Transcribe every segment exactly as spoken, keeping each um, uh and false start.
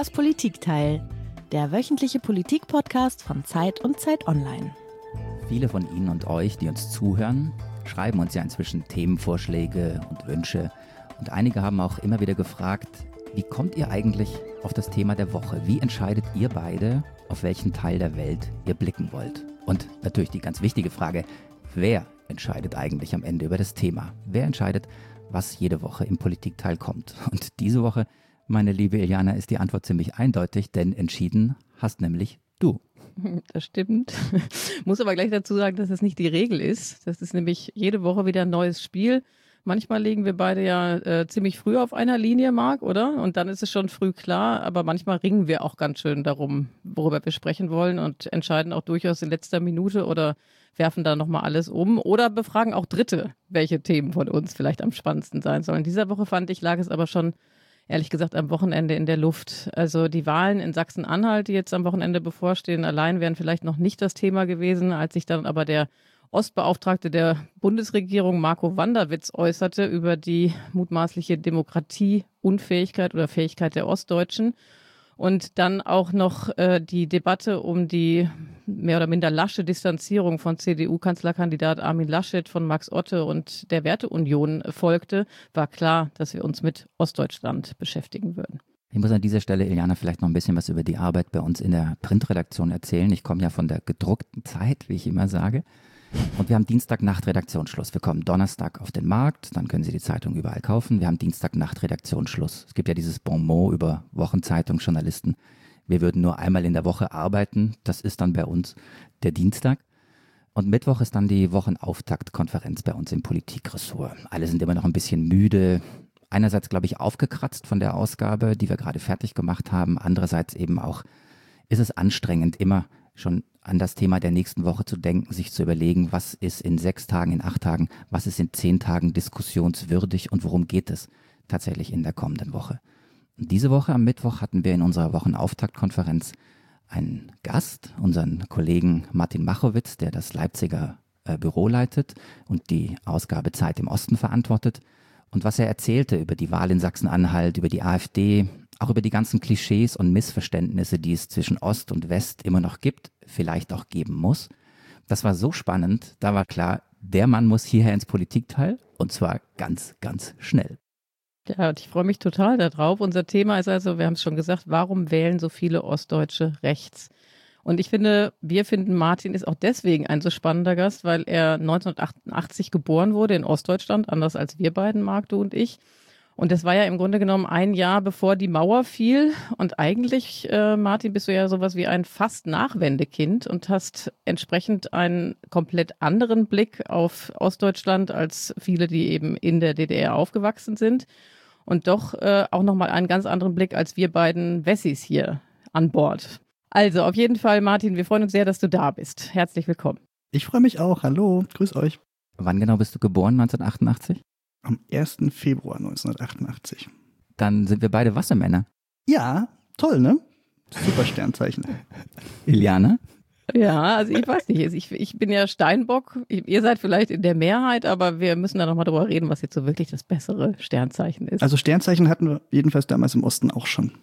Das Politikteil, der wöchentliche Politik-Podcast von Zeit und Zeit Online. Viele von Ihnen und euch, die uns zuhören, schreiben uns ja inzwischen Themenvorschläge und Wünsche. Und einige haben auch immer wieder gefragt, wie kommt ihr eigentlich auf das Thema der Woche? Wie entscheidet ihr beide, auf welchen Teil der Welt ihr blicken wollt? Und natürlich die ganz wichtige Frage, wer entscheidet eigentlich am Ende über das Thema? Wer entscheidet, was jede Woche im Politikteil kommt? Und diese Woche, meine liebe Iliana, ist die Antwort ziemlich eindeutig, denn entschieden hast nämlich du. Das stimmt. Muss aber gleich dazu sagen, dass das nicht die Regel ist. Das ist nämlich jede Woche wieder ein neues Spiel. Manchmal liegen wir beide ja äh, ziemlich früh auf einer Linie, Marc, oder? Und dann ist es schon früh klar, aber manchmal ringen wir auch ganz schön darum, worüber wir sprechen wollen und entscheiden auch durchaus in letzter Minute oder werfen da nochmal alles um oder befragen auch Dritte, welche Themen von uns vielleicht am spannendsten sein sollen. Dieser Woche, fand ich, lag es aber schon ehrlich gesagt am Wochenende in der Luft. Also die Wahlen in Sachsen-Anhalt, die jetzt am Wochenende bevorstehen, allein wären vielleicht noch nicht das Thema gewesen, als sich dann aber der Ostbeauftragte der Bundesregierung, Marco Wanderwitz, äußerte über die mutmaßliche Demokratieunfähigkeit oder Fähigkeit der Ostdeutschen. Und dann auch noch äh, die Debatte um die mehr oder minder lasche Distanzierung von C D U-Kanzlerkandidat Armin Laschet von Max Otte und der Werteunion folgte, war klar, dass wir uns mit Ostdeutschland beschäftigen würden. Ich muss an dieser Stelle, Iliana, vielleicht noch ein bisschen was über die Arbeit bei uns in der Printredaktion erzählen. Ich komme ja von der gedruckten Zeit, wie ich immer sage. Und wir haben Dienstagnacht Redaktionsschluss. Wir kommen Donnerstag auf den Markt, dann können Sie die Zeitung überall kaufen. Wir haben Dienstagnacht Redaktionsschluss. Es gibt ja dieses Bon mot über Wochenzeitungsjournalisten. Wir würden nur einmal in der Woche arbeiten. Das ist dann bei uns der Dienstag. Und Mittwoch ist dann die Wochenauftaktkonferenz bei uns im Politikressort. Alle sind immer noch ein bisschen müde. Einerseits, glaube ich, aufgekratzt von der Ausgabe, die wir gerade fertig gemacht haben. Andererseits eben auch ist es anstrengend, immer schon an das Thema der nächsten Woche zu denken, sich zu überlegen, was ist in sechs Tagen, in acht Tagen, was ist in zehn Tagen diskussionswürdig und worum geht es tatsächlich in der kommenden Woche. Und diese Woche am Mittwoch hatten wir in unserer Wochenauftaktkonferenz einen Gast, unseren Kollegen Martin Machowitz, der das Leipziger äh, Büro leitet und die Ausgabe Zeit im Osten verantwortet. Und was er erzählte über die Wahl in Sachsen-Anhalt, über die AfD, auch über die ganzen Klischees und Missverständnisse, die es zwischen Ost und West immer noch gibt, vielleicht auch geben muss. Das war so spannend, da war klar, der Mann muss hierher ins Politikteil und zwar ganz, ganz schnell. Ja, und ich freue mich total darauf. Unser Thema ist also, wir haben es schon gesagt, warum wählen so viele Ostdeutsche rechts? Und ich finde, wir finden, Martin ist auch deswegen ein so spannender Gast, weil er neunzehnhundertachtundachtzig geboren wurde in Ostdeutschland, anders als wir beiden, Marc, du und ich. Und das war ja im Grunde genommen ein Jahr, bevor die Mauer fiel. Und eigentlich, äh, Martin, bist du ja sowas wie ein fast Nachwendekind und hast entsprechend einen komplett anderen Blick auf Ostdeutschland als viele, die eben in der D D R aufgewachsen sind. Und doch äh, auch nochmal einen ganz anderen Blick als wir beiden Wessis hier an Bord. Also auf jeden Fall, Martin, wir freuen uns sehr, dass du da bist. Herzlich willkommen. Ich freue mich auch. Hallo, grüß euch. Wann genau bist du geboren, neunzehnhundertachtundachtzig? Am ersten Februar neunzehnhundertachtundachtzig. Dann sind wir beide Wassermänner. Ja, toll, ne? Super Sternzeichen. Iliana? Ja, also ich weiß nicht, ich, ich bin ja Steinbock, ihr seid vielleicht in der Mehrheit, aber wir müssen da nochmal drüber reden, was jetzt so wirklich das bessere Sternzeichen ist. Also Sternzeichen hatten wir jedenfalls damals im Osten auch schon.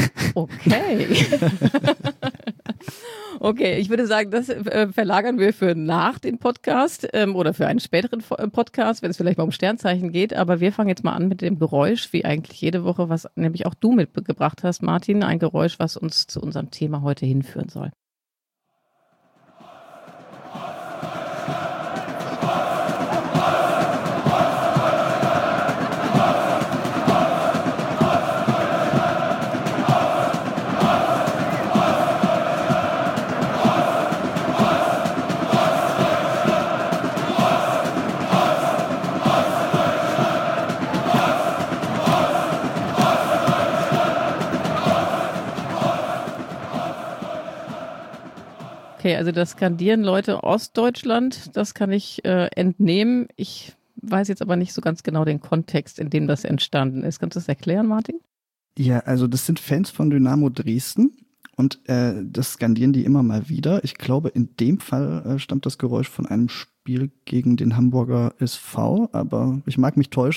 Okay. Okay, ich würde sagen, das äh, verlagern wir für nach dem Podcast ähm, oder für einen späteren Podcast, wenn es vielleicht mal um Sternzeichen geht. Aber wir fangen jetzt mal an mit dem Geräusch, wie eigentlich jede Woche, was nämlich auch du mitgebracht hast, Martin. Ein Geräusch, was uns zu unserem Thema heute hinführen soll. Okay, also das skandieren Leute Ostdeutschland, das kann ich äh, entnehmen. Ich weiß jetzt aber nicht so ganz genau den Kontext, in dem das entstanden ist. Kannst du das erklären, Martin? Ja, also das sind Fans von Dynamo Dresden und äh, das skandieren die immer mal wieder. Ich glaube, in dem Fall äh, stammt das Geräusch von einem Spiel gegen den Hamburger S V, aber ich mag mich täuschen.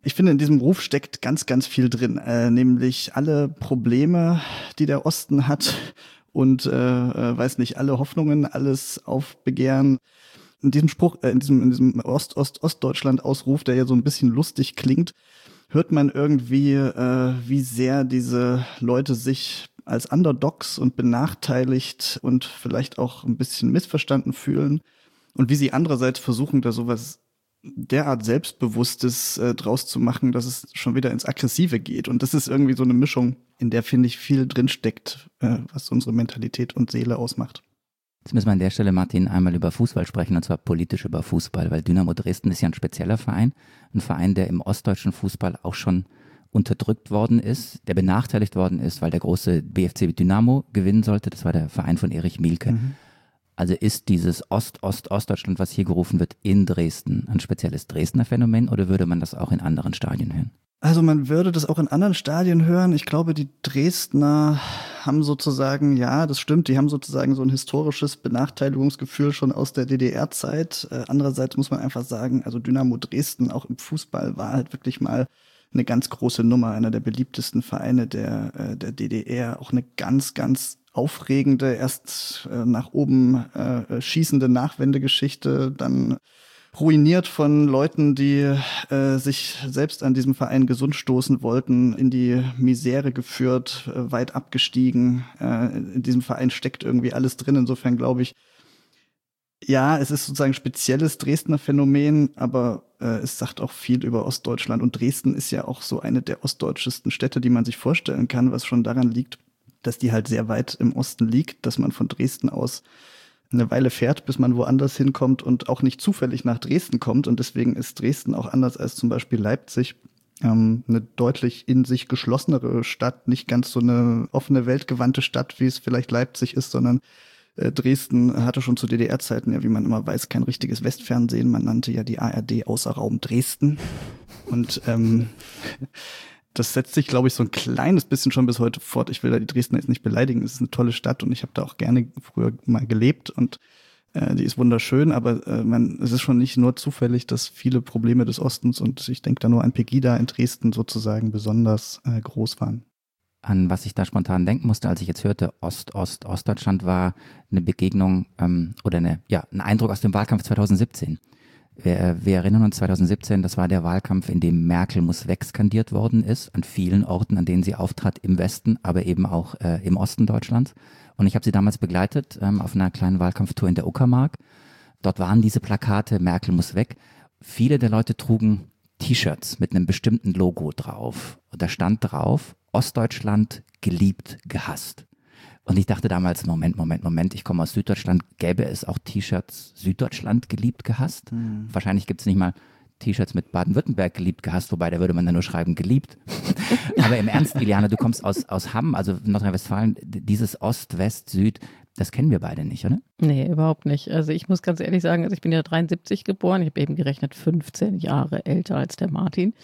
Ich finde, in diesem Ruf steckt ganz, ganz viel drin, äh, nämlich alle Probleme, die der Osten hat und, äh, weiß nicht, alle Hoffnungen, alles Aufbegehren. In diesem Spruch, äh, in diesem, in diesem Ost-Ost-Ostdeutschland-Ausruf, der ja so ein bisschen lustig klingt, hört man irgendwie, äh, wie sehr diese Leute sich als Underdogs und benachteiligt und vielleicht auch ein bisschen missverstanden fühlen und wie sie andererseits versuchen, da sowas derart Selbstbewusstes äh, draus zu machen, dass es schon wieder ins Aggressive geht. Und das ist irgendwie so eine Mischung, in der, finde ich, viel drinsteckt, äh, was unsere Mentalität und Seele ausmacht. Jetzt müssen wir an der Stelle, Martin, einmal über Fußball sprechen, und zwar politisch über Fußball, weil Dynamo Dresden ist ja ein spezieller Verein, ein Verein, der im ostdeutschen Fußball auch schon unterdrückt worden ist, der benachteiligt worden ist, weil der große B F C Dynamo gewinnen sollte. Das war der Verein von Erich Mielke. Mhm. Also ist dieses Ost-Ost-Ostdeutschland, was hier gerufen wird, in Dresden ein spezielles Dresdner Phänomen oder würde man das auch in anderen Stadien hören? Also man würde das auch in anderen Stadien hören. Ich glaube, die Dresdner haben sozusagen, ja, das stimmt, die haben sozusagen so ein historisches Benachteiligungsgefühl schon aus der D D R-Zeit. Äh, andererseits muss man einfach sagen, also Dynamo Dresden auch im Fußball war halt wirklich mal eine ganz große Nummer, einer der beliebtesten Vereine der, äh, der D D R, auch eine ganz, ganz aufregende, erst äh, nach oben äh, schießende Nachwendegeschichte, dann ruiniert von Leuten, die äh, sich selbst an diesem Verein gesund stoßen wollten, in die Misere geführt, äh, weit abgestiegen. Äh, in diesem Verein steckt irgendwie alles drin. Insofern glaube ich, ja, es ist sozusagen ein spezielles Dresdner Phänomen, aber äh, es sagt auch viel über Ostdeutschland. Und Dresden ist ja auch so eine der ostdeutschesten Städte, die man sich vorstellen kann, was schon daran liegt, dass die halt sehr weit im Osten liegt, dass man von Dresden aus eine Weile fährt, bis man woanders hinkommt und auch nicht zufällig nach Dresden kommt. Und deswegen ist Dresden auch anders als zum Beispiel Leipzig ähm, eine deutlich in sich geschlossenere Stadt, nicht ganz so eine offene, weltgewandte Stadt, wie es vielleicht Leipzig ist, sondern äh, Dresden hatte schon zu D D R-Zeiten, ja, wie man immer weiß, kein richtiges Westfernsehen. Man nannte ja die A R D außer Raum Dresden. Und ähm, das setzt sich, glaube ich, so ein kleines bisschen schon bis heute fort. Ich will da die Dresdner jetzt nicht beleidigen. Es ist eine tolle Stadt und ich habe da auch gerne früher mal gelebt und äh, die ist wunderschön. Aber äh, man, es ist schon nicht nur zufällig, dass viele Probleme des Ostens, und ich denke da nur an Pegida in Dresden sozusagen, besonders äh, groß waren. An was ich da spontan denken musste, als ich jetzt hörte, Ost, Ost, Ostdeutschland, war eine Begegnung ähm, oder eine, ja, ein Eindruck aus dem Wahlkampf zwanzig siebzehn. Wir, wir erinnern uns, zwanzig siebzehn, das war der Wahlkampf, in dem Merkel muss weg skandiert worden ist, an vielen Orten, an denen sie auftrat, im Westen, aber eben auch äh, im Osten Deutschlands. Und ich habe sie damals begleitet ähm, auf einer kleinen Wahlkampftour in der Uckermark. Dort waren diese Plakate, Merkel muss weg. Viele der Leute trugen T-Shirts mit einem bestimmten Logo drauf. Und da stand drauf, Ostdeutschland geliebt, gehasst. Und ich dachte damals, Moment, Moment, Moment, ich komme aus Süddeutschland, gäbe es auch T-Shirts Süddeutschland geliebt, gehasst? Mhm. Wahrscheinlich gibt es nicht mal T-Shirts mit Baden-Württemberg geliebt, gehasst, wobei da würde man dann nur schreiben, geliebt. Aber im Ernst, Iliana, du kommst aus, aus Hamm, also Nordrhein-Westfalen, dieses Ost, West, Süd, das kennen wir beide nicht, oder? Nee, überhaupt nicht. Also ich muss ganz ehrlich sagen, also ich bin ja dreiundsiebzig geboren, ich habe eben gerechnet fünfzehn Jahre älter als der Martin.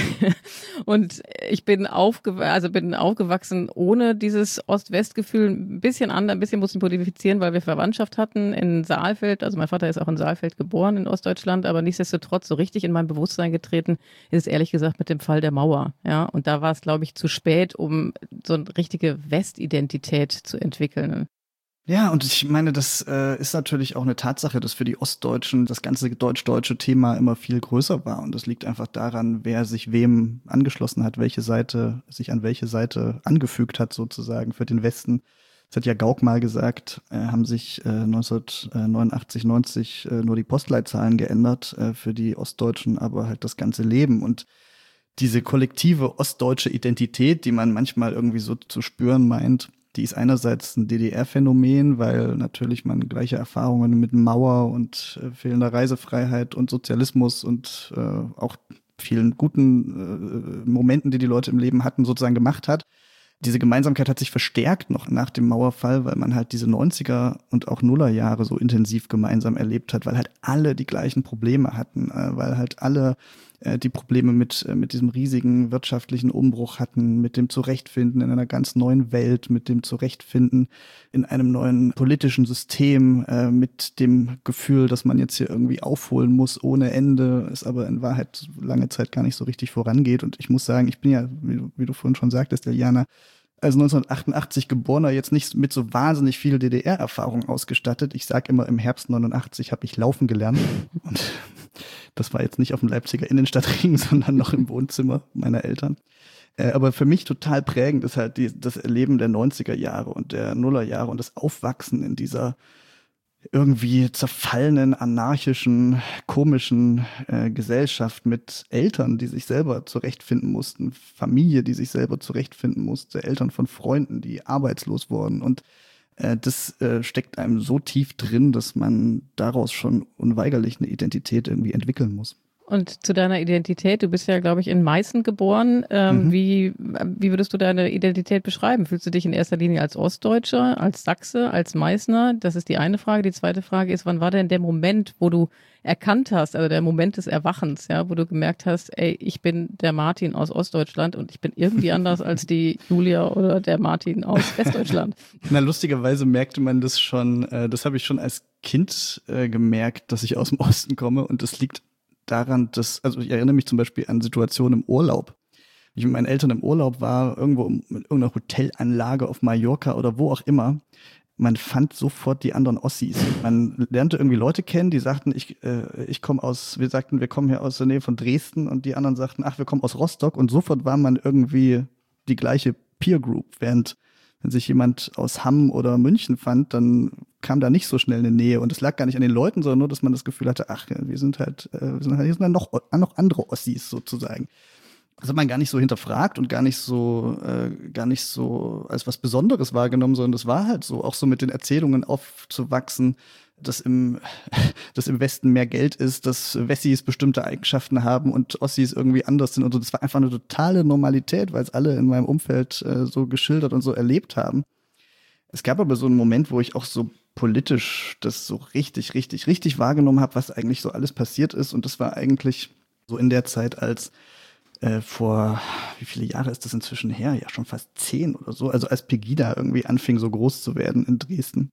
Und ich bin, aufgew- also bin aufgewachsen ohne dieses Ost-West-Gefühl, ein bisschen anders, ein bisschen mussten modifizieren, weil wir Verwandtschaft hatten in Saalfeld. Also mein Vater ist auch in Saalfeld geboren in Ostdeutschland, aber nichtsdestotrotz so richtig in mein Bewusstsein getreten ist es ehrlich gesagt mit dem Fall der Mauer. Ja, und da war es, glaube ich, zu spät, um so eine richtige Westidentität zu entwickeln. Ja, und ich meine, das äh, ist natürlich auch eine Tatsache, dass für die Ostdeutschen das ganze deutsch-deutsche Thema immer viel größer war. Und das liegt einfach daran, wer sich wem angeschlossen hat, welche Seite sich an welche Seite angefügt hat sozusagen für den Westen. Das hat ja Gauck mal gesagt, äh, haben sich äh, neunzehnhundertneunundachtzig, neunzig äh, nur die Postleitzahlen geändert äh, für die Ostdeutschen, aber halt das ganze Leben. Und diese kollektive ostdeutsche Identität, die man manchmal irgendwie so zu spüren meint, die ist einerseits ein D D R-Phänomen, weil natürlich man gleiche Erfahrungen mit Mauer und äh, fehlender Reisefreiheit und Sozialismus und äh, auch vielen guten äh, Momenten, die die Leute im Leben hatten, sozusagen gemacht hat. diese Gemeinsamkeit hat sich verstärkt noch nach dem Mauerfall, weil man halt diese neunziger und auch Nullerjahre so intensiv gemeinsam erlebt hat, weil halt alle die gleichen Probleme hatten, weil halt alle die Probleme mit, mit diesem riesigen wirtschaftlichen Umbruch hatten, mit dem Zurechtfinden in einer ganz neuen Welt, mit dem Zurechtfinden in einem neuen politischen System, mit dem Gefühl, dass man jetzt hier irgendwie aufholen muss ohne Ende, es aber in Wahrheit lange Zeit gar nicht so richtig vorangeht. Und ich muss sagen, ich bin ja, wie du, wie du vorhin schon sagtest, Iliana, als neunzehnhundertachtundachtzig Geborener jetzt nicht mit so wahnsinnig viel D D R-Erfahrung ausgestattet. Ich sage immer, im Herbst neunundachtzig habe ich laufen gelernt. Und das war jetzt nicht auf dem Leipziger Innenstadtring, sondern noch im Wohnzimmer meiner Eltern. Äh, aber für mich total prägend ist halt die, das Erleben der neunziger Jahre und der Nullerjahre und das Aufwachsen in dieser irgendwie zerfallenen, anarchischen, komischen äh, Gesellschaft mit Eltern, die sich selber zurechtfinden mussten, Familie, die sich selber zurechtfinden musste, Eltern von Freunden, die arbeitslos wurden. Und äh, das äh, steckt einem so tief drin, dass man daraus schon unweigerlich eine Identität irgendwie entwickeln muss. Und zu deiner Identität, du bist ja, glaube ich, in Meißen geboren. Ähm, mhm. wie, wie würdest du deine Identität beschreiben? Fühlst du dich in erster Linie als Ostdeutscher, als Sachse, als Meißner? Das ist die eine Frage. Die zweite Frage ist, wann war denn der Moment, wo du erkannt hast, also der Moment des Erwachens, ja, wo du gemerkt hast, ey, ich bin der Martin aus Ostdeutschland und ich bin irgendwie anders als die Julia oder der Martin aus Westdeutschland. Na, lustigerweise merkte man das schon, äh, das habe ich schon als Kind äh, gemerkt, dass ich aus dem Osten komme, und das liegt daran, dass, also ich erinnere mich zum Beispiel an Situationen im Urlaub. Wenn ich mit meinen Eltern im Urlaub war, irgendwo in irgendeiner Hotelanlage auf Mallorca oder wo auch immer, man fand sofort die anderen Ossis. Man lernte irgendwie Leute kennen, die sagten, ich, äh, ich komme aus, wir sagten, wir kommen hier aus der Nähe von Dresden, und die anderen sagten, ach, wir kommen aus Rostock, und sofort war man irgendwie die gleiche Peer Group, während wenn sich jemand aus Hamm oder München fand, dann kam da nicht so schnell eine Nähe. Und es lag gar nicht an den Leuten, sondern nur, dass man das Gefühl hatte, ach, wir sind halt, wir sind halt, hier sind dann noch, noch andere Ossis sozusagen. Das hat man gar nicht so hinterfragt und gar nicht so, äh, gar nicht so als was Besonderes wahrgenommen, sondern das war halt so, auch so mit den Erzählungen aufzuwachsen, dass im, dass im Westen mehr Geld ist, dass Wessis bestimmte Eigenschaften haben und Ossis irgendwie anders sind und so. Das war einfach eine totale Normalität, weil es alle in meinem Umfeld äh, so geschildert und so erlebt haben. Es gab aber so einen Moment, wo ich auch so politisch das so richtig, richtig, richtig wahrgenommen habe, was eigentlich so alles passiert ist. Und das war eigentlich so in der Zeit, als äh, vor, wie viele Jahre ist das inzwischen her? Ja, schon fast zehn oder so. Also als Pegida irgendwie anfing, so groß zu werden in Dresden.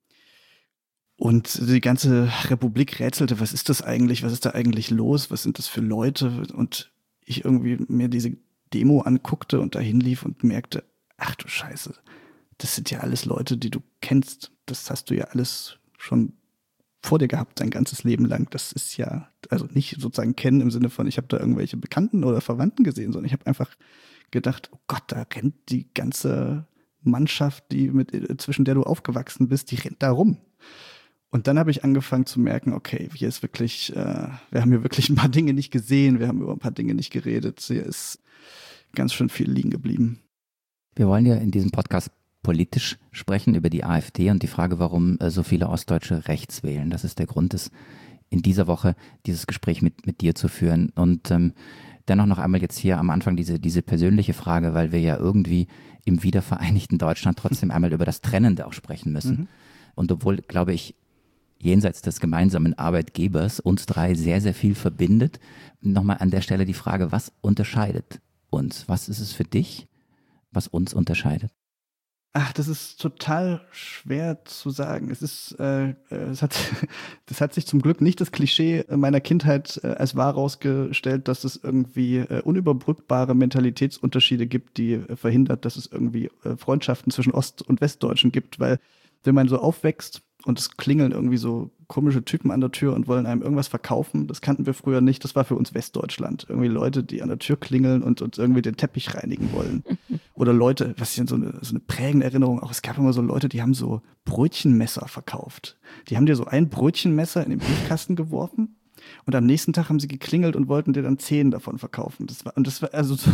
Und die ganze Republik rätselte, was ist das eigentlich, was ist da eigentlich los, was sind das für Leute? Und ich irgendwie mir diese Demo anguckte und dahin lief und merkte, ach du Scheiße, das sind ja alles Leute, die du kennst. Das hast du ja alles schon vor dir gehabt, dein ganzes Leben lang. Das ist ja, also nicht sozusagen kennen im Sinne von, ich habe da irgendwelche Bekannten oder Verwandten gesehen, sondern ich habe einfach gedacht, oh Gott, da rennt die ganze Mannschaft, die mit, zwischen der du aufgewachsen bist, die rennt da rum. Und dann habe ich angefangen zu merken, okay, hier ist wirklich, äh, wir haben hier wirklich ein paar Dinge nicht gesehen, wir haben über ein paar Dinge nicht geredet. Hier ist ganz schön viel liegen geblieben. Wir wollen ja in diesem Podcast politisch sprechen über die AfD und die Frage, warum äh, so viele Ostdeutsche rechts wählen. Das ist der Grund, ist, in dieser Woche dieses Gespräch mit, mit dir zu führen. Und ähm, dennoch noch einmal jetzt hier am Anfang diese, diese persönliche Frage, weil wir ja irgendwie im wiedervereinigten Deutschland trotzdem einmal über das Trennende auch sprechen müssen. Mhm. Und obwohl, glaube ich, jenseits des gemeinsamen Arbeitgebers uns drei sehr, sehr viel verbindet. Nochmal an der Stelle die Frage, was unterscheidet uns? Was ist es für dich, was uns unterscheidet? Ach, das ist total schwer zu sagen. Es ist, äh, es hat, das hat sich zum Glück nicht das Klischee meiner Kindheit äh, als wahr rausgestellt, dass es irgendwie äh, unüberbrückbare Mentalitätsunterschiede gibt, die äh, verhindert, dass es irgendwie äh, Freundschaften zwischen Ost- und Westdeutschen gibt, weil wenn man so aufwächst und es klingeln irgendwie so komische Typen an der Tür und wollen einem irgendwas verkaufen, das kannten wir früher nicht, das war für uns Westdeutschland. Irgendwie Leute, die an der Tür klingeln und uns irgendwie den Teppich reinigen wollen. Oder Leute, was ist denn so eine, so eine prägende Erinnerung, auch es gab immer so Leute, die haben so Brötchenmesser verkauft. Die haben dir so ein Brötchenmesser in den Briefkasten geworfen und am nächsten Tag haben sie geklingelt und wollten dir dann zehn davon verkaufen. Das war, und das war also so,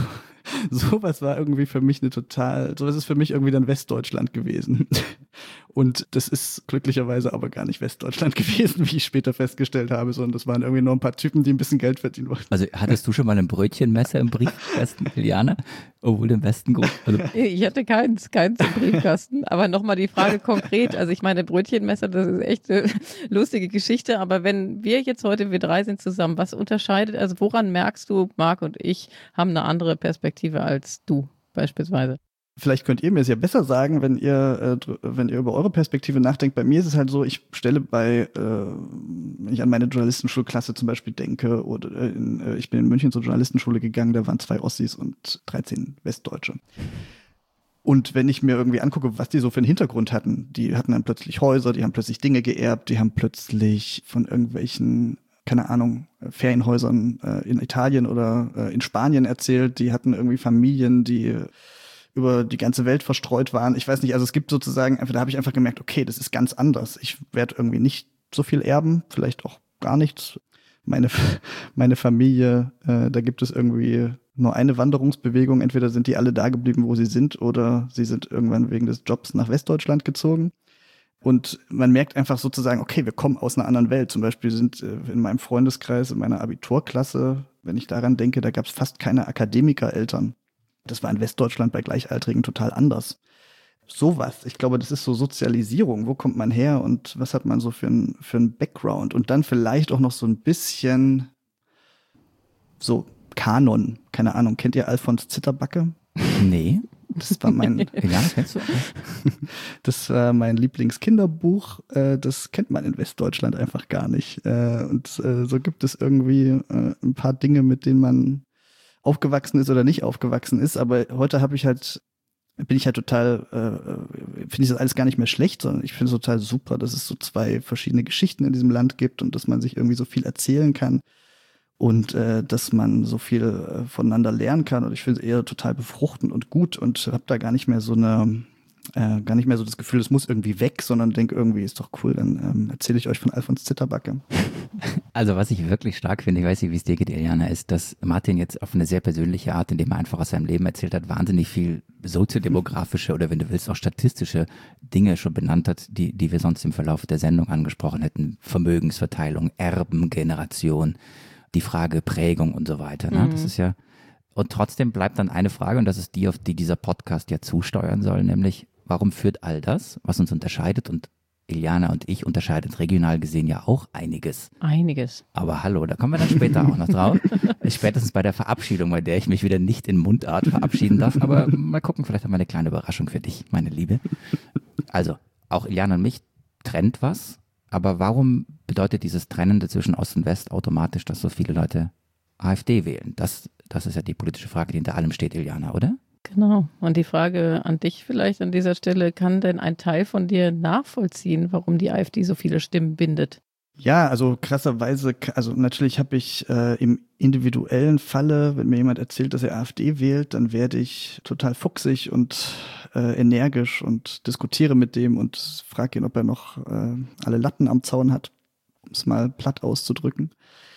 sowas war irgendwie für mich eine total, sowas ist für mich irgendwie dann Westdeutschland gewesen. Und das ist glücklicherweise aber gar nicht Westdeutschland gewesen, wie ich später festgestellt habe, sondern das waren irgendwie nur ein paar Typen, die ein bisschen Geld verdienen wollten. Also hattest du schon mal ein Brötchenmesser im Briefkasten, Iliana? Obwohl im Westen gut. Also Ich hatte keins, keins im Briefkasten. Aber nochmal die Frage konkret. Also ich meine, Brötchenmesser, das ist echt eine lustige Geschichte. Aber wenn wir jetzt heute, wir drei sind zusammen, was unterscheidet, also woran merkst du, Marc und ich haben eine andere Perspektive als du beispielsweise? Vielleicht könnt ihr mir es ja besser sagen, wenn ihr, äh, wenn ihr über eure Perspektive nachdenkt. Bei mir ist es halt so, ich stelle bei, äh, wenn ich an meine Journalistenschulklasse zum Beispiel denke, oder in, äh, ich bin in München zur Journalistenschule gegangen, da waren zwei Ossis und dreizehn Westdeutsche. Und wenn ich mir irgendwie angucke, was die so für einen Hintergrund hatten, die hatten dann plötzlich Häuser, die haben plötzlich Dinge geerbt, die haben plötzlich von irgendwelchen, keine Ahnung, Ferienhäusern äh, in Italien oder äh, in Spanien erzählt, die hatten irgendwie Familien, die über die ganze Welt verstreut waren. Ich weiß nicht, also es gibt sozusagen, einfach, da habe ich einfach gemerkt, okay, das ist ganz anders. Ich werde irgendwie nicht so viel erben, vielleicht auch gar nichts. Meine, meine Familie, äh, da gibt es irgendwie nur eine Wanderungsbewegung. Entweder sind die alle da geblieben, wo sie sind, oder sie sind irgendwann wegen des Jobs nach Westdeutschland gezogen. Und man merkt einfach sozusagen, okay, wir kommen aus einer anderen Welt. Zum Beispiel sind äh, in meinem Freundeskreis, in meiner Abiturklasse, wenn ich daran denke, da gab es fast keine Akademikereltern. Das war in Westdeutschland bei Gleichaltrigen total anders. Sowas, ich glaube, das ist so Sozialisierung. Wo kommt man her und was hat man so für ein, für ein Background? Und dann vielleicht auch noch so ein bisschen so Kanon. Keine Ahnung, kennt ihr Alfons Zitterbacke? nee. Das war mein, Ja, kennst du? das war mein Lieblingskinderbuch. Das kennt man in Westdeutschland einfach gar nicht. Und so gibt es irgendwie ein paar Dinge, mit denen man aufgewachsen ist oder nicht aufgewachsen ist, aber heute habe ich halt, bin ich halt total, äh, finde ich das alles gar nicht mehr schlecht, sondern ich finde es total super, dass es so zwei verschiedene Geschichten in diesem Land gibt und dass man sich irgendwie so viel erzählen kann und äh, dass man so viel äh, voneinander lernen kann, und ich finde es eher total befruchtend und gut und habe da gar nicht mehr so eine, äh, gar nicht mehr so das Gefühl, es muss irgendwie weg, sondern denke irgendwie, ist doch cool, dann ähm, erzähle ich euch von Alfons Zitterbacke. Also was ich wirklich stark finde, ich weiß nicht, wie es dir geht, Iliana, ist, dass Martin jetzt auf eine sehr persönliche Art, indem er einfach aus seinem Leben erzählt hat, wahnsinnig viel soziodemografische oder wenn du willst auch statistische Dinge schon benannt hat, die, die wir sonst im Verlauf der Sendung angesprochen hätten. Vermögensverteilung, Erbengeneration, die Frage Prägung und so weiter. Ne? Mhm. Das ist ja, und trotzdem bleibt dann eine Frage, und das ist die, auf die dieser Podcast ja zusteuern soll, nämlich warum führt all das, was uns unterscheidet, und Iliana und ich unterscheidet regional gesehen ja auch einiges. Einiges. Aber hallo, da kommen wir dann später auch noch drauf. Spätestens bei der Verabschiedung, bei der ich mich wieder nicht in Mundart verabschieden darf. Aber mal gucken, vielleicht haben wir eine kleine Überraschung für dich, meine Liebe. Also, auch Iliana und mich trennt was. Aber warum bedeutet dieses Trennen zwischen Ost und West automatisch, dass so viele Leute AfD wählen? Das, das ist ja die politische Frage, die hinter allem steht, Iliana, oder? Genau. Und die Frage an dich vielleicht an dieser Stelle, kann denn ein Teil von dir nachvollziehen, warum die AfD so viele Stimmen bindet? Ja, also krasserweise, also natürlich habe ich äh, im individuellen Falle, wenn mir jemand erzählt, dass er AfD wählt, dann werde ich total fuchsig und äh, energisch und diskutiere mit dem und frage ihn, ob er noch äh, alle Latten am Zaun hat, um es mal platt auszudrücken.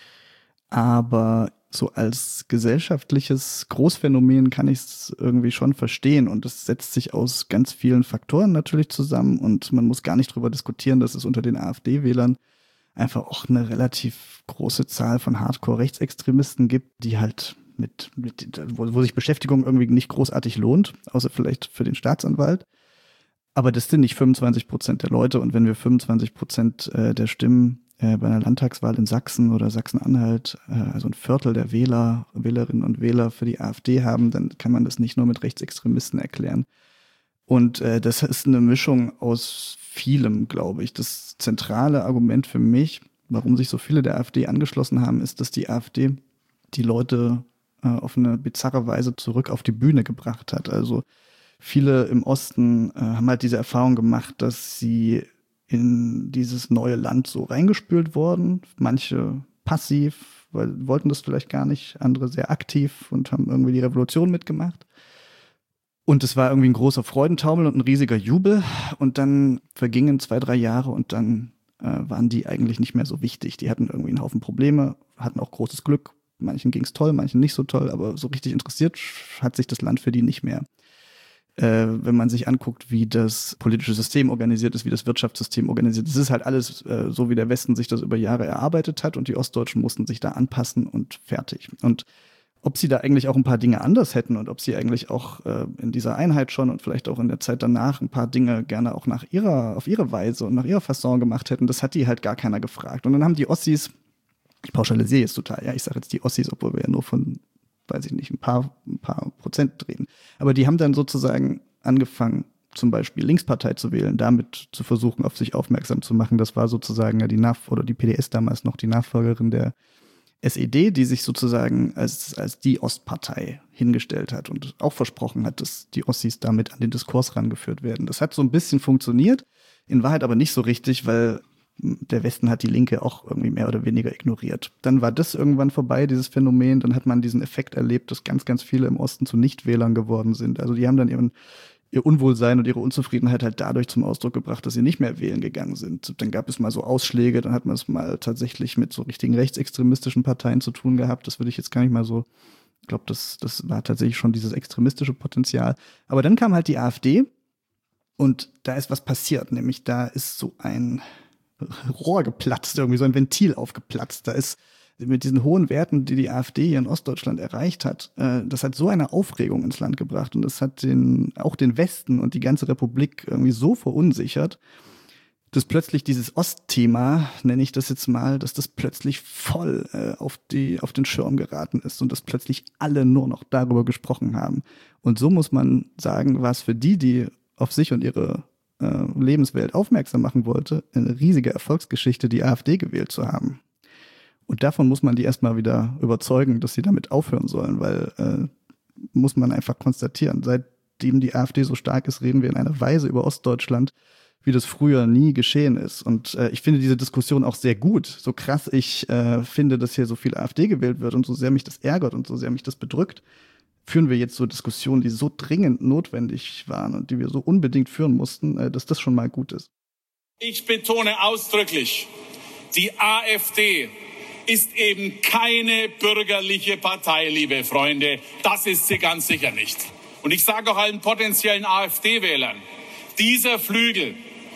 Aber so als gesellschaftliches Großphänomen kann ich es irgendwie schon verstehen, und es setzt sich aus ganz vielen Faktoren natürlich zusammen, und man muss gar nicht drüber diskutieren, dass es unter den AfD-Wählern einfach auch eine relativ große Zahl von Hardcore-Rechtsextremisten gibt, die halt mit, mit wo, wo sich Beschäftigung irgendwie nicht großartig lohnt, außer vielleicht für den Staatsanwalt. Aber das sind nicht fünfundzwanzig Prozent der Leute, und wenn wir fünfundzwanzig Prozent der Stimmen bei einer Landtagswahl in Sachsen oder Sachsen-Anhalt, also ein Viertel der Wähler, Wählerinnen und Wähler für die AfD haben, dann kann man das nicht nur mit Rechtsextremisten erklären. Und äh, das ist eine Mischung aus vielem, glaube ich. Das zentrale Argument für mich, warum sich so viele der AfD angeschlossen haben, ist, dass die AfD die Leute äh, auf eine bizarre Weise zurück auf die Bühne gebracht hat. Also viele im Osten äh, haben halt diese Erfahrung gemacht, dass sie in dieses neue Land so reingespült worden. Manche passiv, weil wollten das vielleicht gar nicht, andere sehr aktiv und haben irgendwie die Revolution mitgemacht. Und es war irgendwie ein großer Freudentaumel und ein riesiger Jubel. Und dann vergingen zwei, drei Jahre und dann äh, waren die eigentlich nicht mehr so wichtig. Die hatten irgendwie einen Haufen Probleme, hatten auch großes Glück, Manchen ging es toll, manchen nicht so toll, aber so richtig interessiert hat sich das Land für die nicht mehr. Äh, wenn man sich anguckt, wie das politische System organisiert ist, wie das Wirtschaftssystem organisiert ist, es ist halt alles äh, so, wie der Westen sich das über Jahre erarbeitet hat und die Ostdeutschen mussten sich da anpassen und fertig. Und ob sie da eigentlich auch ein paar Dinge anders hätten und ob sie eigentlich auch äh, in dieser Einheit schon und vielleicht auch in der Zeit danach ein paar Dinge gerne auch nach ihrer, auf ihre Weise und nach ihrer Fasson gemacht hätten, das hat die halt gar keiner gefragt. Und dann haben die Ossis, ich pauschalisiere jetzt total, ja, ich sage jetzt die Ossis, obwohl wir ja nur von, weiß ich nicht, ein paar, ein paar Prozent reden. Aber die haben dann sozusagen angefangen, zum Beispiel Linkspartei zu wählen, damit zu versuchen, auf sich aufmerksam zu machen. Das war sozusagen ja die Nach- oder die P D S damals noch die Nachfolgerin der S E D, die sich sozusagen als, als die Ostpartei hingestellt hat und auch versprochen hat, dass die Ossis damit an den Diskurs rangeführt werden. Das hat so ein bisschen funktioniert, in Wahrheit aber nicht so richtig, weil der Westen hat die Linke auch irgendwie mehr oder weniger ignoriert. Dann war das irgendwann vorbei, dieses Phänomen, dann hat man diesen Effekt erlebt, dass ganz, ganz viele im Osten zu Nichtwählern geworden sind. Also die haben dann ihren ihr Unwohlsein und ihre Unzufriedenheit halt dadurch zum Ausdruck gebracht, dass sie nicht mehr wählen gegangen sind. Dann gab es mal so Ausschläge, dann hat man es mal tatsächlich mit so richtigen rechtsextremistischen Parteien zu tun gehabt. Das würde ich jetzt gar nicht mal so, ich glaube, das, das war tatsächlich schon dieses extremistische Potenzial. Aber dann kam halt die AfD und da ist was passiert, nämlich da ist so ein Rohr geplatzt, irgendwie so ein Ventil aufgeplatzt. Da ist mit diesen hohen Werten, die die AfD hier in Ostdeutschland erreicht hat, äh, das hat so eine Aufregung ins Land gebracht und das hat den, auch den Westen und die ganze Republik irgendwie so verunsichert, dass plötzlich dieses Ostthema, nenne ich das jetzt mal, dass das plötzlich voll äh, auf die, auf den Schirm geraten ist und dass plötzlich alle nur noch darüber gesprochen haben. Und so muss man sagen, war es für die, die auf sich und ihre äh, Lebenswelt aufmerksam machen wollte, eine riesige Erfolgsgeschichte, die AfD gewählt zu haben. Und davon muss man die erstmal wieder überzeugen, dass sie damit aufhören sollen, weil äh, muss man einfach konstatieren, seitdem die AfD so stark ist, reden wir in einer Weise über Ostdeutschland, wie das früher nie geschehen ist. Und äh, ich finde diese Diskussion auch sehr gut. So krass ich äh, finde, dass hier so viel AfD gewählt wird und so sehr mich das ärgert und so sehr mich das bedrückt, führen wir jetzt so Diskussionen, die so dringend notwendig waren und die wir so unbedingt führen mussten, äh, dass das schon mal gut ist. Ich betone ausdrücklich, die AfD ist eben keine bürgerliche Partei, liebe Freunde. Das ist sie ganz sicher nicht. Und ich sage auch allen potenziellen AfD-Wählern, dieser Flügel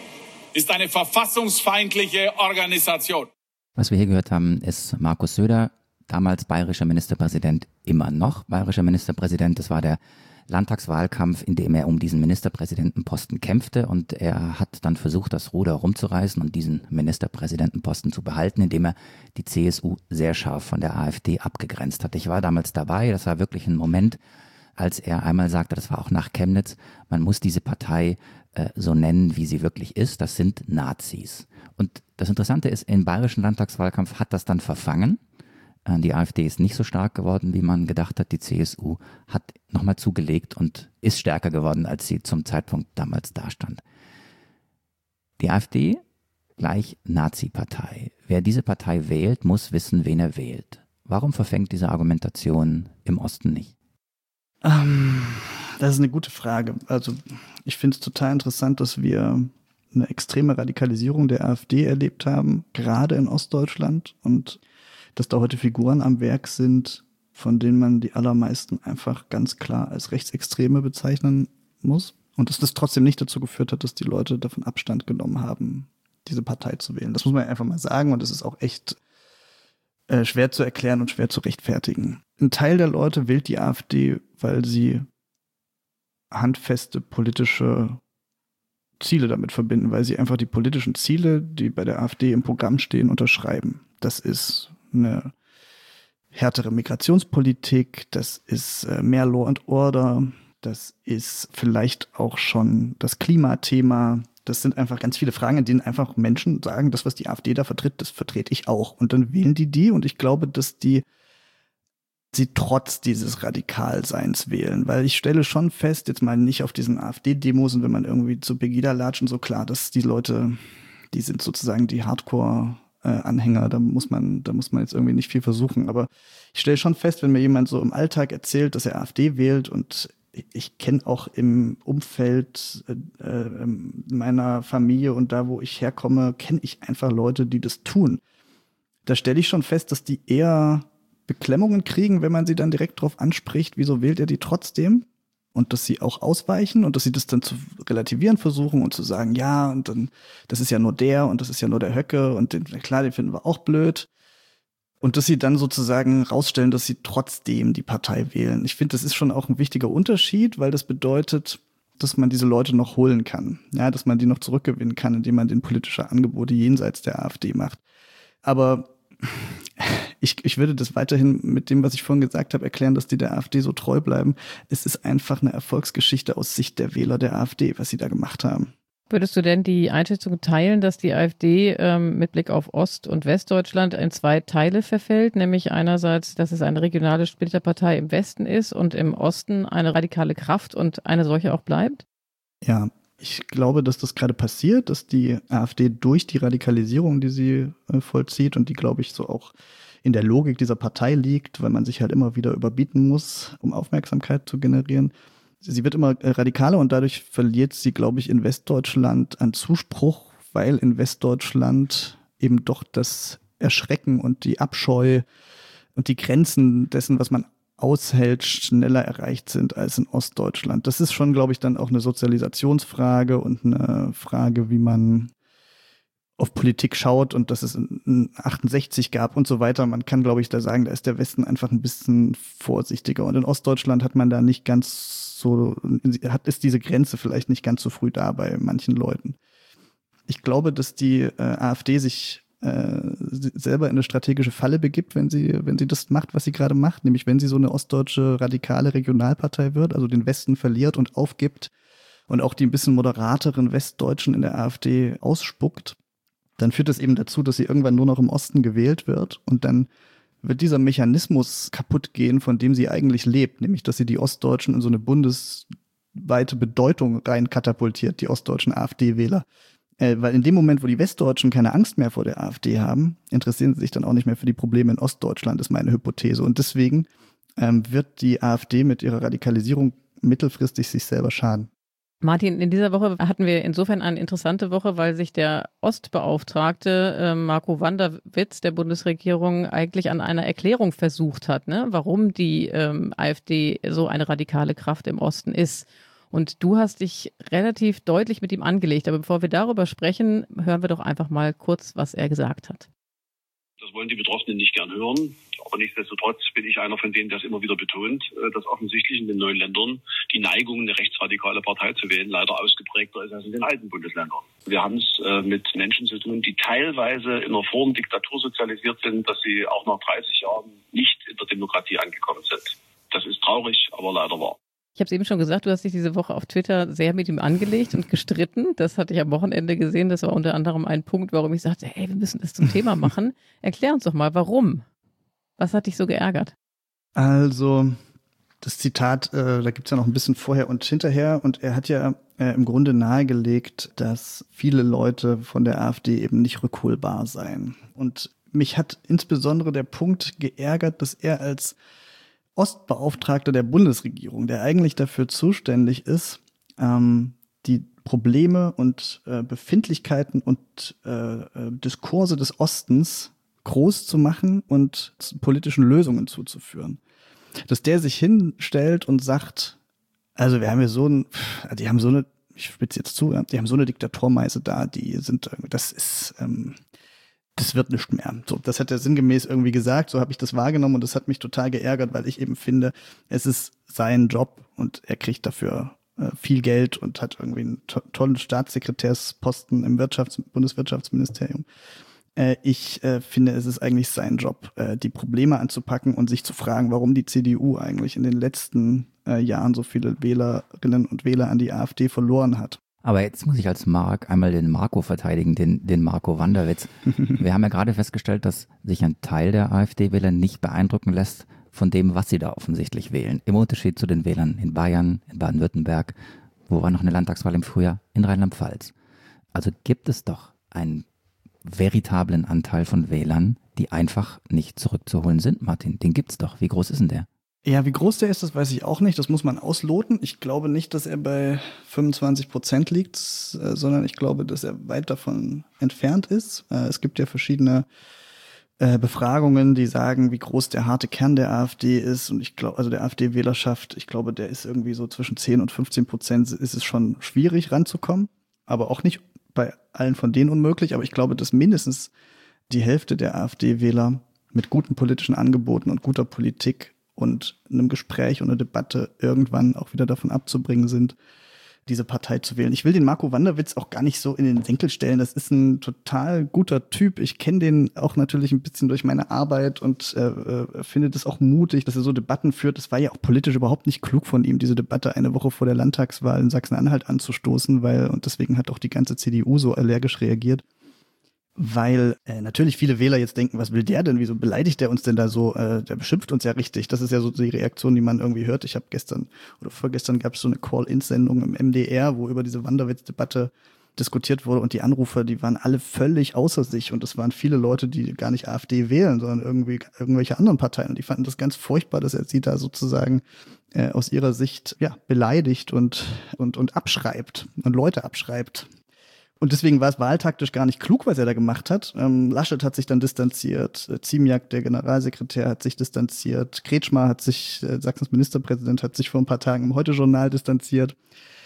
ist eine verfassungsfeindliche Organisation. Was wir hier gehört haben, ist Markus Söder, damals bayerischer Ministerpräsident, immer noch bayerischer Ministerpräsident. Das war der Landtagswahlkampf, in dem er um diesen Ministerpräsidentenposten kämpfte und er hat dann versucht, das Ruder rumzureißen und diesen Ministerpräsidentenposten zu behalten, indem er die C S U sehr scharf von der AfD abgegrenzt hat. Ich war damals dabei, das war wirklich ein Moment, als er einmal sagte, das war auch nach Chemnitz, man muss diese Partei äh, so nennen, wie sie wirklich ist, das sind Nazis. Und das Interessante ist, im bayerischen Landtagswahlkampf hat das dann verfangen. Die AfD ist nicht so stark geworden, wie man gedacht hat. Die C S U hat nochmal zugelegt und ist stärker geworden, als sie zum Zeitpunkt damals dastand. Die AfD gleich Nazi-Partei. Wer diese Partei wählt, muss wissen, wen er wählt. Warum verfängt diese Argumentation im Osten nicht? Ähm, das ist eine gute Frage. Also ich finde es total interessant, dass wir eine extreme Radikalisierung der AfD erlebt haben, gerade in Ostdeutschland und dass da heute Figuren am Werk sind, von denen man die allermeisten einfach ganz klar als Rechtsextreme bezeichnen muss. Und dass das trotzdem nicht dazu geführt hat, dass die Leute davon Abstand genommen haben, diese Partei zu wählen. Das muss man einfach mal sagen und das ist auch echt äh, schwer zu erklären und schwer zu rechtfertigen. Ein Teil der Leute wählt die AfD, weil sie handfeste politische Ziele damit verbinden, weil sie einfach die politischen Ziele, die bei der AfD im Programm stehen, unterschreiben. Das ist eine härtere Migrationspolitik, das ist äh, mehr Law and Order, das ist vielleicht auch schon das Klimathema. Das sind einfach ganz viele Fragen, in denen einfach Menschen sagen, das, was die AfD da vertritt, das vertrete ich auch. Und dann wählen die die und ich glaube, dass die sie trotz dieses Radikalseins wählen. Weil ich stelle schon fest, jetzt mal nicht auf diesen AfD-Demos und wenn man irgendwie zu Pegida latscht und so, klar, dass die Leute, die sind sozusagen die Hardcore- Anhänger, da muss man, da muss man jetzt irgendwie nicht viel versuchen. Aber ich stelle schon fest, wenn mir jemand so im Alltag erzählt, dass er AfD wählt und ich kenne auch im Umfeld äh, meiner Familie und da, wo ich herkomme, kenne ich einfach Leute, die das tun. Da stelle ich schon fest, dass die eher Beklemmungen kriegen, wenn man sie dann direkt drauf anspricht, wieso wählt ihr die trotzdem? Und dass sie auch ausweichen und dass sie das dann zu relativieren versuchen und zu sagen, ja, und dann, das ist ja nur der und das ist ja nur der Höcke und den, klar, den finden wir auch blöd. Und dass sie dann sozusagen rausstellen, dass sie trotzdem die Partei wählen. Ich finde, das ist schon auch ein wichtiger Unterschied, weil das bedeutet, dass man diese Leute noch holen kann. Ja, dass man die noch zurückgewinnen kann, indem man den politische Angebote jenseits der AfD macht. Aber ich, ich würde das weiterhin mit dem, was ich vorhin gesagt habe, erklären, dass die der AfD so treu bleiben. Es ist einfach eine Erfolgsgeschichte aus Sicht der Wähler der AfD, was sie da gemacht haben. Würdest du denn die Einschätzung teilen, dass die AfD ähm, mit Blick auf Ost- und Westdeutschland in zwei Teile verfällt? Nämlich einerseits, dass es eine regionale Splitterpartei im Westen ist und im Osten eine radikale Kraft und eine solche auch bleibt? Ja, ich glaube, dass das gerade passiert, dass die AfD durch die Radikalisierung, die sie äh, vollzieht und die, glaube ich, so auch in der Logik dieser Partei liegt, weil man sich halt immer wieder überbieten muss, um Aufmerksamkeit zu generieren. Sie wird immer radikaler und dadurch verliert sie, glaube ich, in Westdeutschland an Zuspruch, weil in Westdeutschland eben doch das Erschrecken und die Abscheu und die Grenzen dessen, was man aushält, schneller erreicht sind als in Ostdeutschland. Das ist schon, glaube ich, dann auch eine Sozialisationsfrage und eine Frage, wie man auf Politik schaut und dass es ein achtundsechzig gab und so weiter. Man kann, glaube ich, da sagen, da ist der Westen einfach ein bisschen vorsichtiger. Und in Ostdeutschland hat man da nicht ganz so, hat ist diese Grenze vielleicht nicht ganz so früh da bei manchen Leuten. Ich glaube, dass die äh, AfD sich äh, selber in eine strategische Falle begibt, wenn sie, wenn sie das macht, was sie gerade macht, nämlich wenn sie so eine ostdeutsche radikale Regionalpartei wird, also den Westen verliert und aufgibt und auch die ein bisschen moderateren Westdeutschen in der AfD ausspuckt. Dann führt das eben dazu, dass sie irgendwann nur noch im Osten gewählt wird und dann wird dieser Mechanismus kaputt gehen, von dem sie eigentlich lebt, nämlich dass sie die Ostdeutschen in so eine bundesweite Bedeutung rein katapultiert, die ostdeutschen AfD-Wähler. Äh, weil in dem Moment, wo die Westdeutschen keine Angst mehr vor der AfD haben, interessieren sie sich dann auch nicht mehr für die Probleme in Ostdeutschland, ist meine Hypothese. Und deswegen ähm, wird die AfD mit ihrer Radikalisierung mittelfristig sich selber schaden. Martin, in dieser Woche hatten wir insofern eine interessante Woche, weil sich der Ostbeauftragte äh, Marco Wanderwitz der Bundesregierung eigentlich an einer Erklärung versucht hat, ne, warum die ähm, AfD so eine radikale Kraft im Osten ist. Und du hast dich relativ deutlich mit ihm angelegt. Aber bevor wir darüber sprechen, hören wir doch einfach mal kurz, was er gesagt hat. Das wollen die Betroffenen nicht gern hören. Aber nichtsdestotrotz bin ich einer von denen, der es immer wieder betont, dass offensichtlich in den neuen Ländern die Neigung, eine rechtsradikale Partei zu wählen, leider ausgeprägter ist als in den alten Bundesländern. Wir haben es mit Menschen zu tun, die teilweise in einer Form Diktatur sozialisiert sind, dass sie auch nach dreißig Jahren nicht in der Demokratie angekommen sind. Das ist traurig, aber leider wahr. Ich habe es eben schon gesagt, du hast dich diese Woche auf Twitter sehr mit ihm angelegt und gestritten. Das hatte ich am Wochenende gesehen. Das war unter anderem ein Punkt, warum ich sagte, hey, wir müssen das zum Thema machen. Erklär uns doch mal, warum? Was hat dich so geärgert? Also, das Zitat, äh, da gibt es ja noch ein bisschen vorher und hinterher. Und er hat ja äh, im Grunde nahegelegt, dass viele Leute von der AfD eben nicht rückholbar seien. Und mich hat insbesondere der Punkt geärgert, dass er als Ostbeauftragter der Bundesregierung, der eigentlich dafür zuständig ist, ähm, die Probleme und äh, Befindlichkeiten und äh, äh, Diskurse des Ostens groß zu machen und zu politischen Lösungen zuzuführen. Dass der sich hinstellt und sagt, also wir haben hier so ein, die haben so eine, ich spitze jetzt zu, die haben so eine Diktaturmeise da, die sind, das ist, ähm, das wird nicht mehr. So, das hat er sinngemäß irgendwie gesagt, so habe ich das wahrgenommen und das hat mich total geärgert, weil ich eben finde, es ist sein Job und er kriegt dafür äh, viel Geld und hat irgendwie einen to- tollen Staatssekretärsposten im Wirtschafts- Bundeswirtschaftsministerium. Äh, ich äh, finde, es ist eigentlich sein Job, äh, die Probleme anzupacken und sich zu fragen, warum die C D U eigentlich in den letzten äh, Jahren so viele Wählerinnen und Wähler an die AfD verloren hat. Aber jetzt muss ich als Marc einmal den Marco verteidigen, den, den Marco Wanderwitz. Wir haben ja gerade festgestellt, dass sich ein Teil der AfD-Wähler nicht beeindrucken lässt von dem, was sie da offensichtlich wählen. Im Unterschied zu den Wählern in Bayern, in Baden-Württemberg, wo war noch eine Landtagswahl im Frühjahr, in Rheinland-Pfalz. Also gibt es doch einen veritablen Anteil von Wählern, die einfach nicht zurückzuholen sind, Martin. Den gibt's doch. Wie groß ist denn der? Ja, wie groß der ist, das weiß ich auch nicht. Das muss man ausloten. Ich glaube nicht, dass er bei fünfundzwanzig Prozent liegt, sondern ich glaube, dass er weit davon entfernt ist. Es gibt ja verschiedene äh, Befragungen, die sagen, wie groß der harte Kern der AfD ist. Und ich glaube, also der AfD-Wählerschaft, ich glaube, der ist irgendwie so zwischen zehn und fünfzehn Prozent, ist es schon schwierig ranzukommen. Aber auch nicht bei allen von denen unmöglich. Aber ich glaube, dass mindestens die Hälfte der AfD-Wähler mit guten politischen Angeboten und guter Politik und einem Gespräch und einer Debatte irgendwann auch wieder davon abzubringen sind, diese Partei zu wählen. Ich will den Marco Wanderwitz auch gar nicht so in den Senkel stellen. Das ist ein total guter Typ. Ich kenne den auch natürlich ein bisschen durch meine Arbeit und äh, finde das auch mutig, dass er so Debatten führt. Es war ja auch politisch überhaupt nicht klug von ihm, diese Debatte eine Woche vor der Landtagswahl in Sachsen-Anhalt anzustoßen, weil, und deswegen hat auch die ganze C D U so allergisch reagiert. Weil äh, natürlich viele Wähler jetzt denken, was will der denn? Wieso beleidigt der uns denn da so? Äh, der beschimpft uns ja richtig. Das ist ja so die Reaktion, die man irgendwie hört. Ich habe gestern oder vorgestern gab es so eine Call-In-Sendung im M D R, wo über diese Wanderwitz-Debatte diskutiert wurde und die Anrufer, die waren alle völlig außer sich und es waren viele Leute, die gar nicht AfD wählen, sondern irgendwie irgendwelche anderen Parteien und die fanden das ganz furchtbar, dass er sie da sozusagen äh, aus ihrer Sicht ja beleidigt und und und abschreibt und Leute abschreibt. Und deswegen war es wahltaktisch gar nicht klug, was er da gemacht hat. Ähm, Laschet hat sich dann distanziert, äh, Ziemiak, der Generalsekretär, hat sich distanziert, Kretschmer hat sich, äh, Sachsens Ministerpräsident, hat sich vor ein paar Tagen im Heute-Journal distanziert.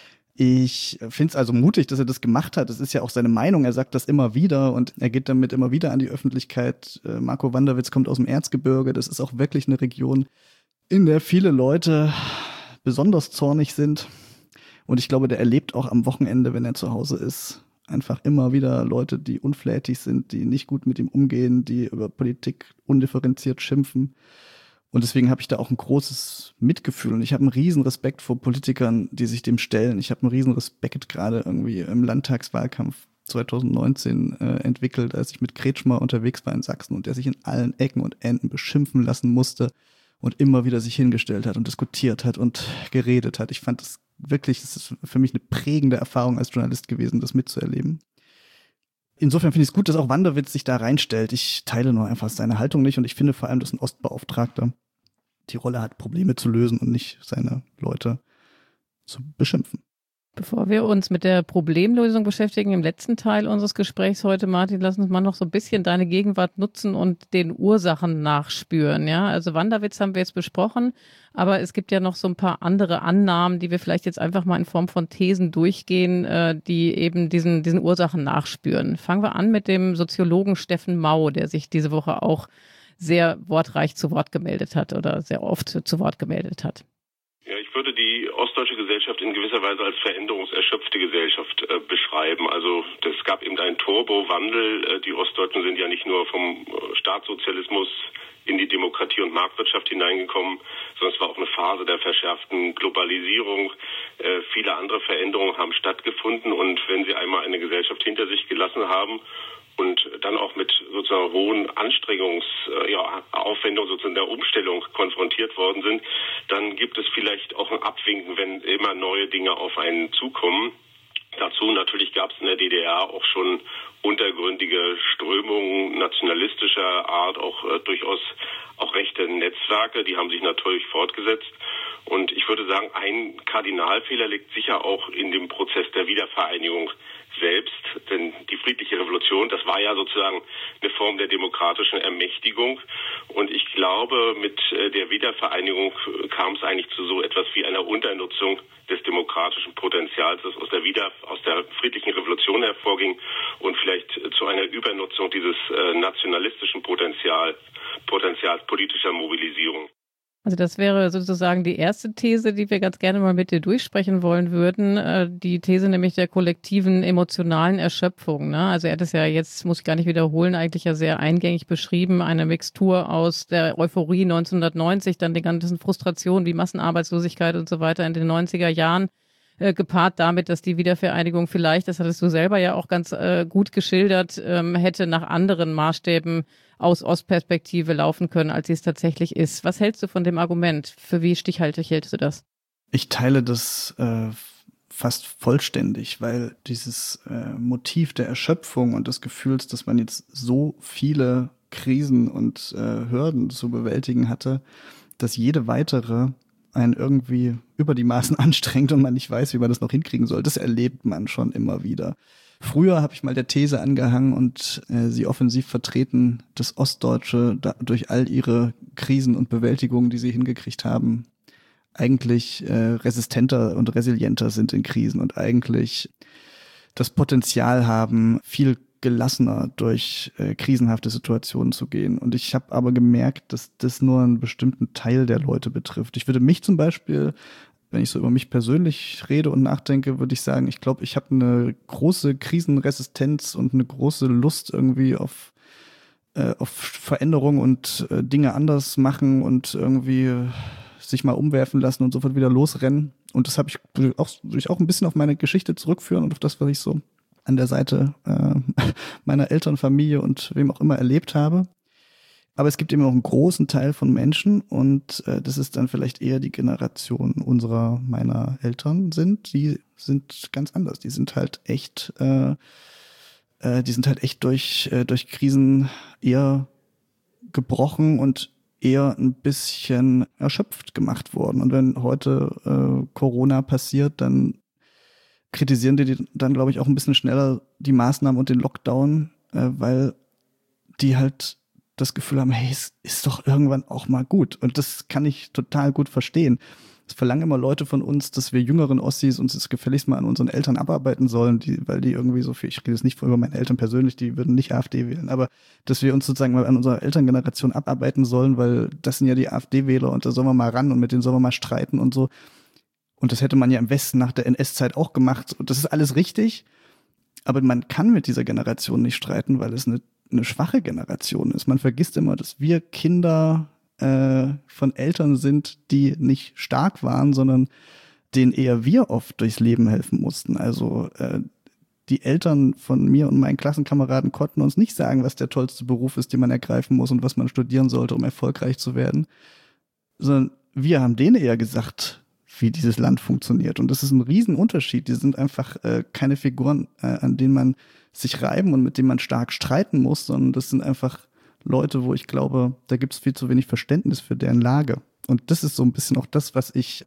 Ich finde es also mutig, dass er das gemacht hat. Das ist ja auch seine Meinung, er sagt das immer wieder und er geht damit immer wieder an die Öffentlichkeit. Äh, Marco Wanderwitz kommt aus dem Erzgebirge, das ist auch wirklich eine Region, in der viele Leute besonders zornig sind. Und ich glaube, der erlebt auch am Wochenende, wenn er zu Hause ist, einfach immer wieder Leute, die unflätig sind, die nicht gut mit ihm umgehen, die über Politik undifferenziert schimpfen. Und deswegen habe ich da auch ein großes Mitgefühl und ich habe einen riesen Respekt vor Politikern, die sich dem stellen. Ich habe einen riesen Respekt gerade irgendwie im Landtagswahlkampf zwanzig neunzehn äh, entwickelt, als ich mit Kretschmer unterwegs war in Sachsen und der sich in allen Ecken und Enden beschimpfen lassen musste und immer wieder sich hingestellt hat und diskutiert hat und geredet hat. Ich fand das wirklich, es ist für mich eine prägende Erfahrung als Journalist gewesen, das mitzuerleben. Insofern finde ich es gut, dass auch Wanderwitz sich da reinstellt. Ich teile nur einfach seine Haltung nicht und ich finde vor allem, dass ein Ostbeauftragter die Rolle hat, Probleme zu lösen und nicht seine Leute zu beschimpfen. Bevor wir uns mit der Problemlösung beschäftigen, im letzten Teil unseres Gesprächs heute, Martin, lass uns mal noch so ein bisschen deine Gegenwart nutzen und den Ursachen nachspüren. Ja, also Wanderwitz haben wir jetzt besprochen, aber es gibt ja noch so ein paar andere Annahmen, die wir vielleicht jetzt einfach mal in Form von Thesen durchgehen, die eben diesen, diesen Ursachen nachspüren. Fangen wir an mit dem Soziologen Steffen Mau, der sich diese Woche auch sehr wortreich zu Wort gemeldet hat oder sehr oft zu Wort gemeldet hat. Ja, ich würde die ostdeutsche Gesellschaft in gewisser Weise als veränderungserschöpfte Gesellschaft äh, beschreiben. Also es gab eben einen Turbowandel. Äh, die Ostdeutschen sind ja nicht nur vom äh, Staatssozialismus in die Demokratie und Marktwirtschaft hineingekommen, sondern es war auch eine Phase der verschärften Globalisierung. Äh, viele andere Veränderungen haben stattgefunden und wenn sie einmal eine Gesellschaft hinter sich gelassen haben und dann auch mit sozusagen hohen Anstrengungs-, ja, Aufwendungen sozusagen der Umstellung konfrontiert worden sind, dann gibt es vielleicht auch ein Abwinken, wenn immer neue Dinge auf einen zukommen. Dazu natürlich gab es in der D D R auch schon untergründige Strömungen nationalistischer Art, auch äh, durchaus auch rechte Netzwerke, die haben sich natürlich fortgesetzt. Und ich würde sagen, ein Kardinalfehler liegt sicher auch in dem Prozess der Wiedervereinigung selbst, denn die friedliche Revolution, das war ja sozusagen eine Form der demokratischen Ermächtigung und ich glaube, mit der Wiedervereinigung kam es eigentlich zu so etwas wie einer Unternutzung des demokratischen Potenzials, das aus der Wieder aus der friedlichen Revolution hervorging und vielleicht zu einer Übernutzung dieses nationalistischen Potenzials, Potenzials politischer Mobilisierung. Also das wäre sozusagen die erste These, die wir ganz gerne mal mit dir durchsprechen wollen würden. Die These nämlich der kollektiven emotionalen Erschöpfung. Ne? Also er hat es ja jetzt, muss ich gar nicht wiederholen, eigentlich ja sehr eingängig beschrieben. Eine Mixtur aus der Euphorie neunzehnhundertneunzig, dann die ganzen Frustrationen wie Massenarbeitslosigkeit und so weiter in den neunziger Jahren. Äh, gepaart damit, dass die Wiedervereinigung vielleicht, das hattest du selber ja auch ganz äh, gut geschildert, ähm, hätte nach anderen Maßstäben aus Ostperspektive laufen können, als sie es tatsächlich ist. Was hältst du von dem Argument? Für wie stichhaltig hältst du das? Ich teile das äh, fast vollständig, weil dieses äh, Motiv der Erschöpfung und des Gefühls, dass man jetzt so viele Krisen und äh, Hürden zu bewältigen hatte, dass jede weitere einen irgendwie über die Maßen anstrengt und man nicht weiß, wie man das noch hinkriegen soll. Das erlebt man schon immer wieder. Früher habe ich mal der These angehangen und äh, sie offensiv vertreten, dass Ostdeutsche da, durch all ihre Krisen und Bewältigungen, die sie hingekriegt haben, eigentlich äh, resistenter und resilienter sind in Krisen und eigentlich das Potenzial haben, viel gelassener durch äh, krisenhafte Situationen zu gehen. Und ich habe aber gemerkt, dass das nur einen bestimmten Teil der Leute betrifft. Ich würde mich zum Beispiel, wenn ich so über mich persönlich rede und nachdenke, würde ich sagen, ich glaube, ich habe eine große Krisenresistenz und eine große Lust irgendwie auf, äh, auf Veränderung und äh, Dinge anders machen und irgendwie sich mal umwerfen lassen und sofort wieder losrennen. Und das habe ich auch, würde ich auch ein bisschen auf meine Geschichte zurückführen und auf das, was ich so an der Seite äh, meiner Eltern, Familie und wem auch immer erlebt habe. Aber es gibt eben auch einen großen Teil von Menschen und äh, das ist dann vielleicht eher die Generation unserer, meiner Eltern sind, die sind ganz anders. Die sind halt echt, äh, äh, die sind halt echt durch, äh, durch Krisen eher gebrochen und eher ein bisschen erschöpft gemacht worden. Und wenn heute äh, Corona passiert, dann kritisieren die dann, glaube ich, auch ein bisschen schneller die Maßnahmen und den Lockdown, äh, weil die halt das Gefühl haben, hey, es ist doch irgendwann auch mal gut. Und das kann ich total gut verstehen. Es verlangen immer Leute von uns, dass wir jüngeren Ossis uns das gefälligst mal an unseren Eltern abarbeiten sollen, die, weil die irgendwie so viel, ich rede jetzt nicht über meine Eltern persönlich, die würden nicht AfD wählen, aber dass wir uns sozusagen mal an unserer Elterngeneration abarbeiten sollen, weil das sind ja die AfD-Wähler und da sollen wir mal ran und mit denen sollen wir mal streiten und so. Und das hätte man ja im Westen nach der N S-Zeit auch gemacht. Und das ist alles richtig. Aber man kann mit dieser Generation nicht streiten, weil es eine, eine schwache Generation ist. Man vergisst immer, dass wir Kinder äh, von Eltern sind, die nicht stark waren, sondern denen eher wir oft durchs Leben helfen mussten. Also äh, die Eltern von mir und meinen Klassenkameraden konnten uns nicht sagen, was der tollste Beruf ist, den man ergreifen muss und was man studieren sollte, um erfolgreich zu werden. Sondern wir haben denen eher gesagt, wie dieses Land funktioniert. Und das ist ein Riesenunterschied. Die sind einfach äh, keine Figuren, äh, an denen man sich reiben und mit denen man stark streiten muss, sondern das sind einfach Leute, wo ich glaube, da gibt es viel zu wenig Verständnis für deren Lage. Und das ist so ein bisschen auch das, was ich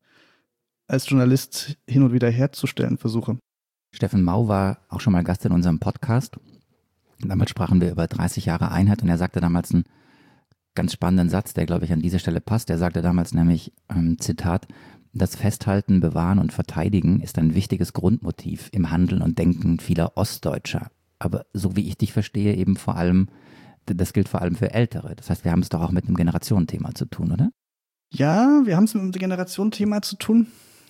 als Journalist hin und wieder herzustellen versuche. Steffen Mau war auch schon mal Gast in unserem Podcast. Und damit sprachen wir über dreißig Jahre Einheit und er sagte damals einen ganz spannenden Satz, der, glaube ich, an dieser Stelle passt. Er sagte damals nämlich, ähm, Zitat, das Festhalten, Bewahren und Verteidigen ist ein wichtiges Grundmotiv im Handeln und Denken vieler Ostdeutscher. Aber so wie ich dich verstehe, eben vor allem, das gilt vor allem für Ältere. Das heißt, wir haben es doch auch mit einem Generationenthema zu tun, oder? Ja, wir haben es mit einem Generationenthema zu tun.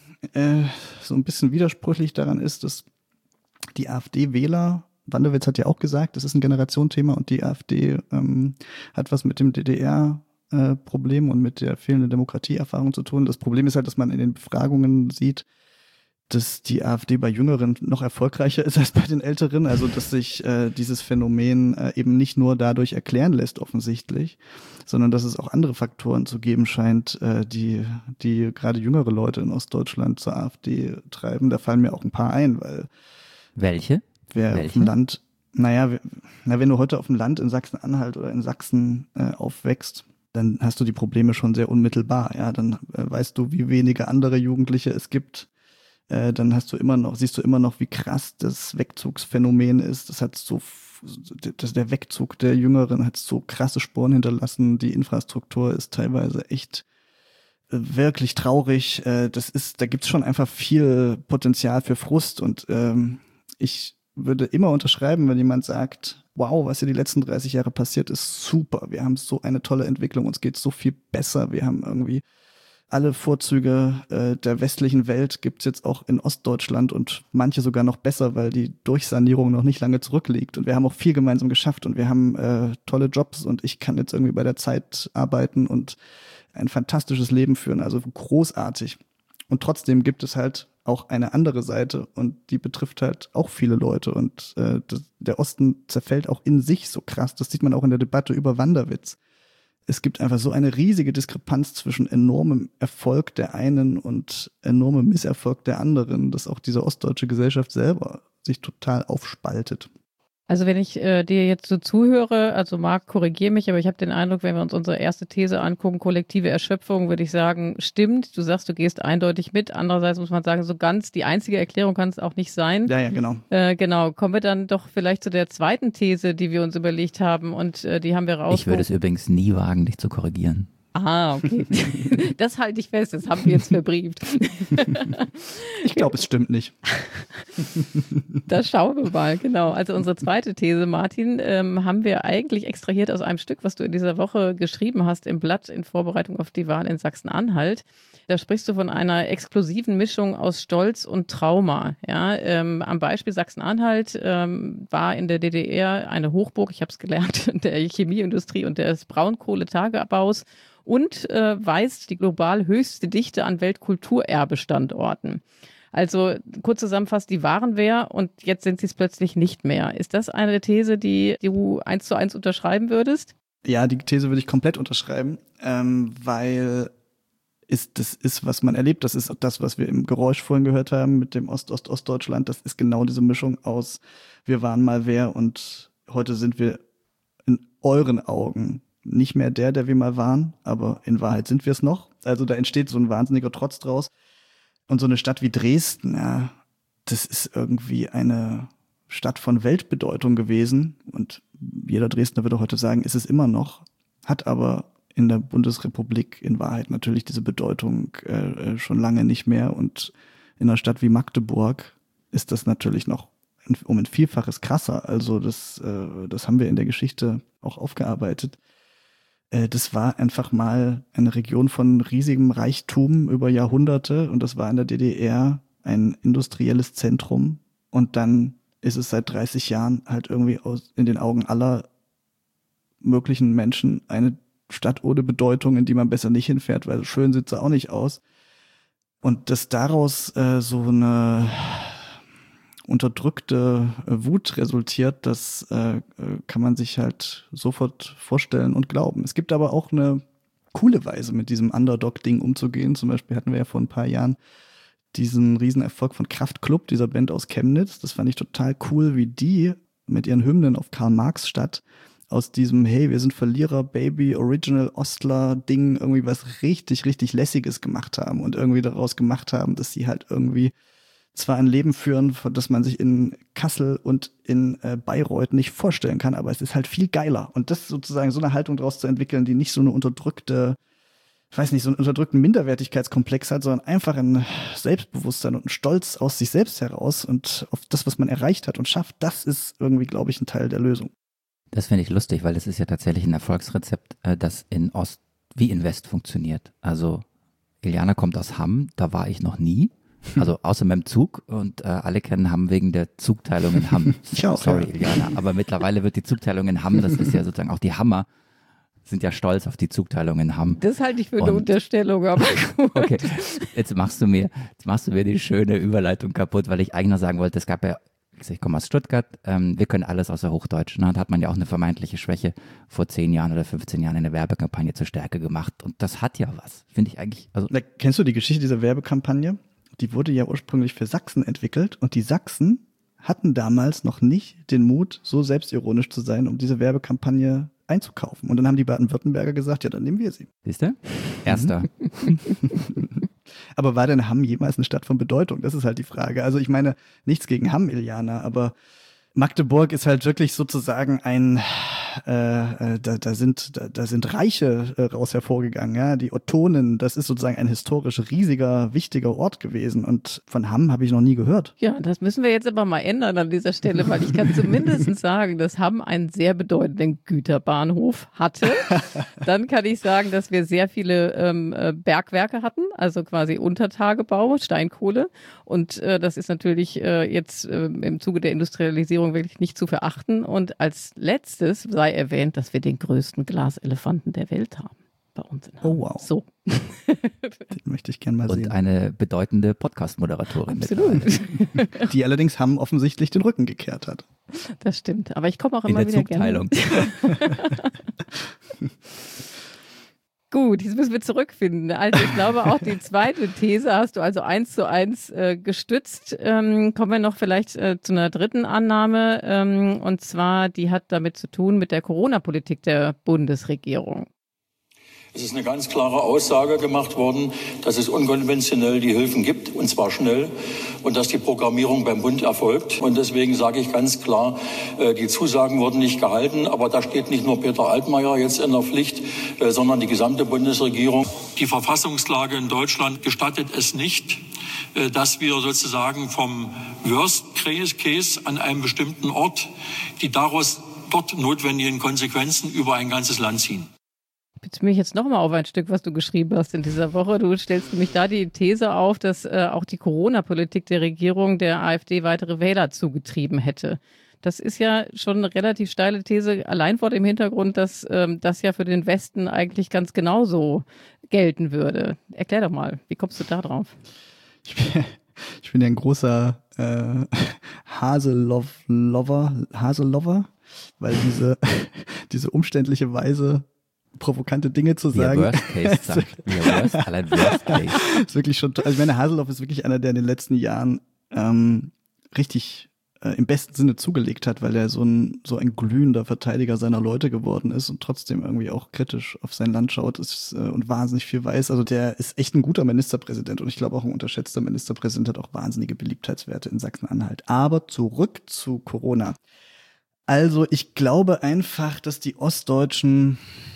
Äh, so ein bisschen widersprüchlich daran ist, dass die AfD-Wähler, Wanderwitz hat ja auch gesagt, das ist ein Generationenthema und die AfD ähm, hat was mit dem D D R Problem und mit der fehlenden Demokratieerfahrung zu tun. Das Problem ist halt, dass man in den Befragungen sieht, dass die AfD bei Jüngeren noch erfolgreicher ist als bei den Älteren. Also dass sich äh, dieses Phänomen äh, eben nicht nur dadurch erklären lässt offensichtlich, sondern dass es auch andere Faktoren zu geben scheint, äh, die die gerade jüngere Leute in Ostdeutschland zur AfD treiben. Da fallen mir auch ein paar ein, weil Welche? Wer Welche? auf dem Land, naja, na, wenn du heute auf dem Land in Sachsen-Anhalt oder in Sachsen äh, aufwächst, dann hast du die Probleme schon sehr unmittelbar. Ja, dann äh, weißt du, wie wenige andere Jugendliche es gibt. Äh, dann hast du immer noch, siehst du immer noch, wie krass das Wegzugsphänomen ist. Das hat so, das, der Wegzug der Jüngeren hat so krasse Spuren hinterlassen. Die Infrastruktur ist teilweise echt äh, wirklich traurig. Äh, das ist, da gibt's schon einfach viel Potenzial für Frust. Und ähm, ich würde immer unterschreiben, wenn jemand sagt, wow, was hier die letzten dreißig Jahre passiert ist, super. Wir haben so eine tolle Entwicklung, uns geht so viel besser. Wir haben irgendwie alle Vorzüge äh, der westlichen Welt gibt's jetzt auch in Ostdeutschland und manche sogar noch besser, weil die Durchsanierung noch nicht lange zurückliegt. Und wir haben auch viel gemeinsam geschafft und wir haben äh, tolle Jobs und ich kann jetzt irgendwie bei der Zeit arbeiten und ein fantastisches Leben führen, also großartig. Und trotzdem gibt es halt auch eine andere Seite und die betrifft halt auch viele Leute und äh, das, der Osten zerfällt auch in sich so krass. Das sieht man auch in der Debatte über Wanderwitz. Es gibt einfach so eine riesige Diskrepanz zwischen enormem Erfolg der einen und enormem Misserfolg der anderen, dass auch diese ostdeutsche Gesellschaft selber sich total aufspaltet. Also wenn ich äh, dir jetzt so zuhöre, also Marc, korrigiere mich, aber ich habe den Eindruck, wenn wir uns unsere erste These angucken, kollektive Erschöpfung, würde ich sagen, stimmt. Du sagst, du gehst eindeutig mit. Andererseits muss man sagen, so ganz die einzige Erklärung kann es auch nicht sein. Ja, ja, genau. Äh, genau. Kommen wir dann doch vielleicht zu der zweiten These, die wir uns überlegt haben und äh, die haben wir raus. Ich würde es übrigens nie wagen, dich zu korrigieren. Ah, okay. Das halte ich fest, das haben wir jetzt verbrieft. Ich glaube, es stimmt nicht. Das schauen wir mal, genau. Also unsere zweite These, Martin, ähm, haben wir eigentlich extrahiert aus einem Stück, was du in dieser Woche geschrieben hast im Blatt in Vorbereitung auf die Wahl in Sachsen-Anhalt. Da sprichst du von einer exklusiven Mischung aus Stolz und Trauma. Ja, ähm, am Beispiel Sachsen-Anhalt ähm, war in der D D R eine Hochburg, ich habe es gelernt, der Chemieindustrie und des Braunkohletagebaus und äh, weist die global höchste Dichte an Weltkulturerbestandorten. Also kurz zusammenfasst, die waren wer und jetzt sind sie es plötzlich nicht mehr. Ist das eine These, die, die du eins zu eins unterschreiben würdest? Ja, die These würde ich komplett unterschreiben, ähm, weil ist, das ist, was man erlebt. Das ist das, was wir im Geräusch vorhin gehört haben mit dem Ost-Ost-Ostdeutschland. Das ist genau diese Mischung aus wir waren mal wer und heute sind wir in euren Augen nicht mehr der, der wir mal waren, aber in Wahrheit sind wir es noch. Also da entsteht so ein wahnsinniger Trotz draus. Und so eine Stadt wie Dresden, ja, das ist irgendwie eine Stadt von Weltbedeutung gewesen. Und jeder Dresdner würde heute sagen, ist es immer noch, hat aber in der Bundesrepublik in Wahrheit natürlich diese Bedeutung äh, schon lange nicht mehr. Und in einer Stadt wie Magdeburg ist das natürlich noch um ein Vielfaches krasser. Also das, äh, das haben wir in der Geschichte auch aufgearbeitet. Das war einfach mal eine Region von riesigem Reichtum über Jahrhunderte und das war in der D D R ein industrielles Zentrum und dann ist es seit dreißig Jahren halt irgendwie aus, in den Augen aller möglichen Menschen eine Stadt ohne Bedeutung, in die man besser nicht hinfährt, weil schön sieht sie auch nicht aus. Und dass daraus äh, so eine unterdrückte Wut resultiert, das äh, kann man sich halt sofort vorstellen und glauben. Es gibt aber auch eine coole Weise, mit diesem Underdog-Ding umzugehen. Zum Beispiel hatten wir ja vor ein paar Jahren diesen Riesenerfolg von Kraftklub, dieser Band aus Chemnitz. Das fand ich total cool, wie die mit ihren Hymnen auf Karl-Marx-Stadt aus diesem hey, wir sind Verlierer, Baby, Original Ostler-Ding irgendwie was richtig, richtig Lässiges gemacht haben und irgendwie daraus gemacht haben, dass sie halt irgendwie zwar ein Leben führen, das man sich in Kassel und in äh, Bayreuth nicht vorstellen kann, aber es ist halt viel geiler. Und das sozusagen so eine Haltung daraus zu entwickeln, die nicht so eine unterdrückte, ich weiß nicht, so einen unterdrückten Minderwertigkeitskomplex hat, sondern einfach ein Selbstbewusstsein und ein Stolz aus sich selbst heraus und auf das, was man erreicht hat und schafft, das ist irgendwie, glaube ich, ein Teil der Lösung. Das finde ich lustig, weil das ist ja tatsächlich ein Erfolgsrezept, äh, das in Ost wie in West funktioniert. Also Iliana kommt aus Hamm, da war ich noch nie. Also außer mit dem Zug und äh, alle kennen Hamm wegen der Zugteilung in Hamm. Ciao, Sorry, ja. Iliana, aber mittlerweile wird die Zugteilung in Hamm, das ist ja sozusagen auch die Hammer, sind ja stolz auf die Zugteilung in Hamm. Das halte ich für eine und, Unterstellung, aber gut. Okay, jetzt machst du mir, jetzt machst du mir die schöne Überleitung kaputt, weil ich eigentlich noch sagen wollte, es gab ja, ich komme aus Stuttgart, ähm, wir können alles außer Hochdeutsch. Ne? Da hat man ja auch eine vermeintliche Schwäche vor zehn Jahren oder fünfzehn Jahren in der Werbekampagne zur Stärke gemacht und das hat ja was, finde ich eigentlich. Also Na, kennst du die Geschichte dieser Werbekampagne? Die wurde ja ursprünglich für Sachsen entwickelt und die Sachsen hatten damals noch nicht den Mut, so selbstironisch zu sein, um diese Werbekampagne einzukaufen. Und dann haben die Baden-Württemberger gesagt, ja, dann nehmen wir sie. Siehst du? Erster. Aber war denn Hamm jemals eine Stadt von Bedeutung? Das ist halt die Frage. Also ich meine, nichts gegen Hamm, Iliana, aber Magdeburg ist halt wirklich sozusagen ein, äh, da, da sind da, da sind Reiche äh, raus hervorgegangen, ja, die Ottonen, das ist sozusagen ein historisch riesiger, wichtiger Ort gewesen und von Hamm habe ich noch nie gehört. Ja, das müssen wir jetzt aber mal ändern an dieser Stelle, weil ich kann zumindest sagen, dass Hamm einen sehr bedeutenden Güterbahnhof hatte. Dann kann ich sagen, dass wir sehr viele ähm, Bergwerke hatten, also quasi Untertagebau, Steinkohle und äh, das ist natürlich äh, jetzt äh, im Zuge der Industrialisierung wirklich nicht zu verachten. Und als letztes sei erwähnt, dass wir den größten Glaselefanten der Welt haben bei uns in Hamm. Oh wow. So. Den möchte ich gerne mal und sehen. Und eine bedeutende Podcast-Moderatorin. Absolut. Mit die allerdings Hamm offensichtlich den Rücken gekehrt hat. Das stimmt. Aber ich komme auch in immer der wieder Zugteilung. gerne. Gut, jetzt müssen wir zurückfinden. Also ich glaube auch die zweite These hast du also eins zu eins äh, gestützt. Ähm, kommen wir noch vielleicht äh, zu einer dritten Annahme. Ähm, und zwar, die hat damit zu tun mit der Corona-Politik der Bundesregierung. Es ist eine ganz klare Aussage gemacht worden, dass es unkonventionell die Hilfen gibt, und zwar schnell, und dass die Programmierung beim Bund erfolgt. Und deswegen sage ich ganz klar, die Zusagen wurden nicht gehalten, aber da steht nicht nur Peter Altmaier jetzt in der Pflicht, sondern die gesamte Bundesregierung. Die Verfassungslage in Deutschland gestattet es nicht, dass wir sozusagen vom Worst Case an einem bestimmten Ort die daraus dort notwendigen Konsequenzen über ein ganzes Land ziehen. Ich beziehe mich jetzt nochmal auf ein Stück, was du geschrieben hast in dieser Woche. Du stellst nämlich da die These auf, dass äh, auch die Corona-Politik der Regierung der AfD weitere Wähler zugetrieben hätte. Das ist ja schon eine relativ steile These, allein vor dem Hintergrund, dass ähm, das ja für den Westen eigentlich ganz genauso gelten würde. Erklär doch mal, wie kommst du da drauf? Ich bin, ich bin ja ein großer äh, Haselover, Haselover, weil diese, diese umständliche Weise, provokante Dinge zu sagen. Wie Worst Case sagt. Wie Worst, allein Worst Case. Ist wirklich schon, also ich meine, Haseloff ist wirklich einer, der in den letzten Jahren ähm, richtig äh, im besten Sinne zugelegt hat, weil er so ein so ein glühender Verteidiger seiner Leute geworden ist und trotzdem irgendwie auch kritisch auf sein Land schaut ist, äh, und wahnsinnig viel weiß. Also der ist echt ein guter Ministerpräsident und ich glaube auch ein unterschätzter Ministerpräsident, hat auch wahnsinnige Beliebtheitswerte in Sachsen-Anhalt. Aber zurück zu Corona. Also ich glaube einfach, dass die Ostdeutschen,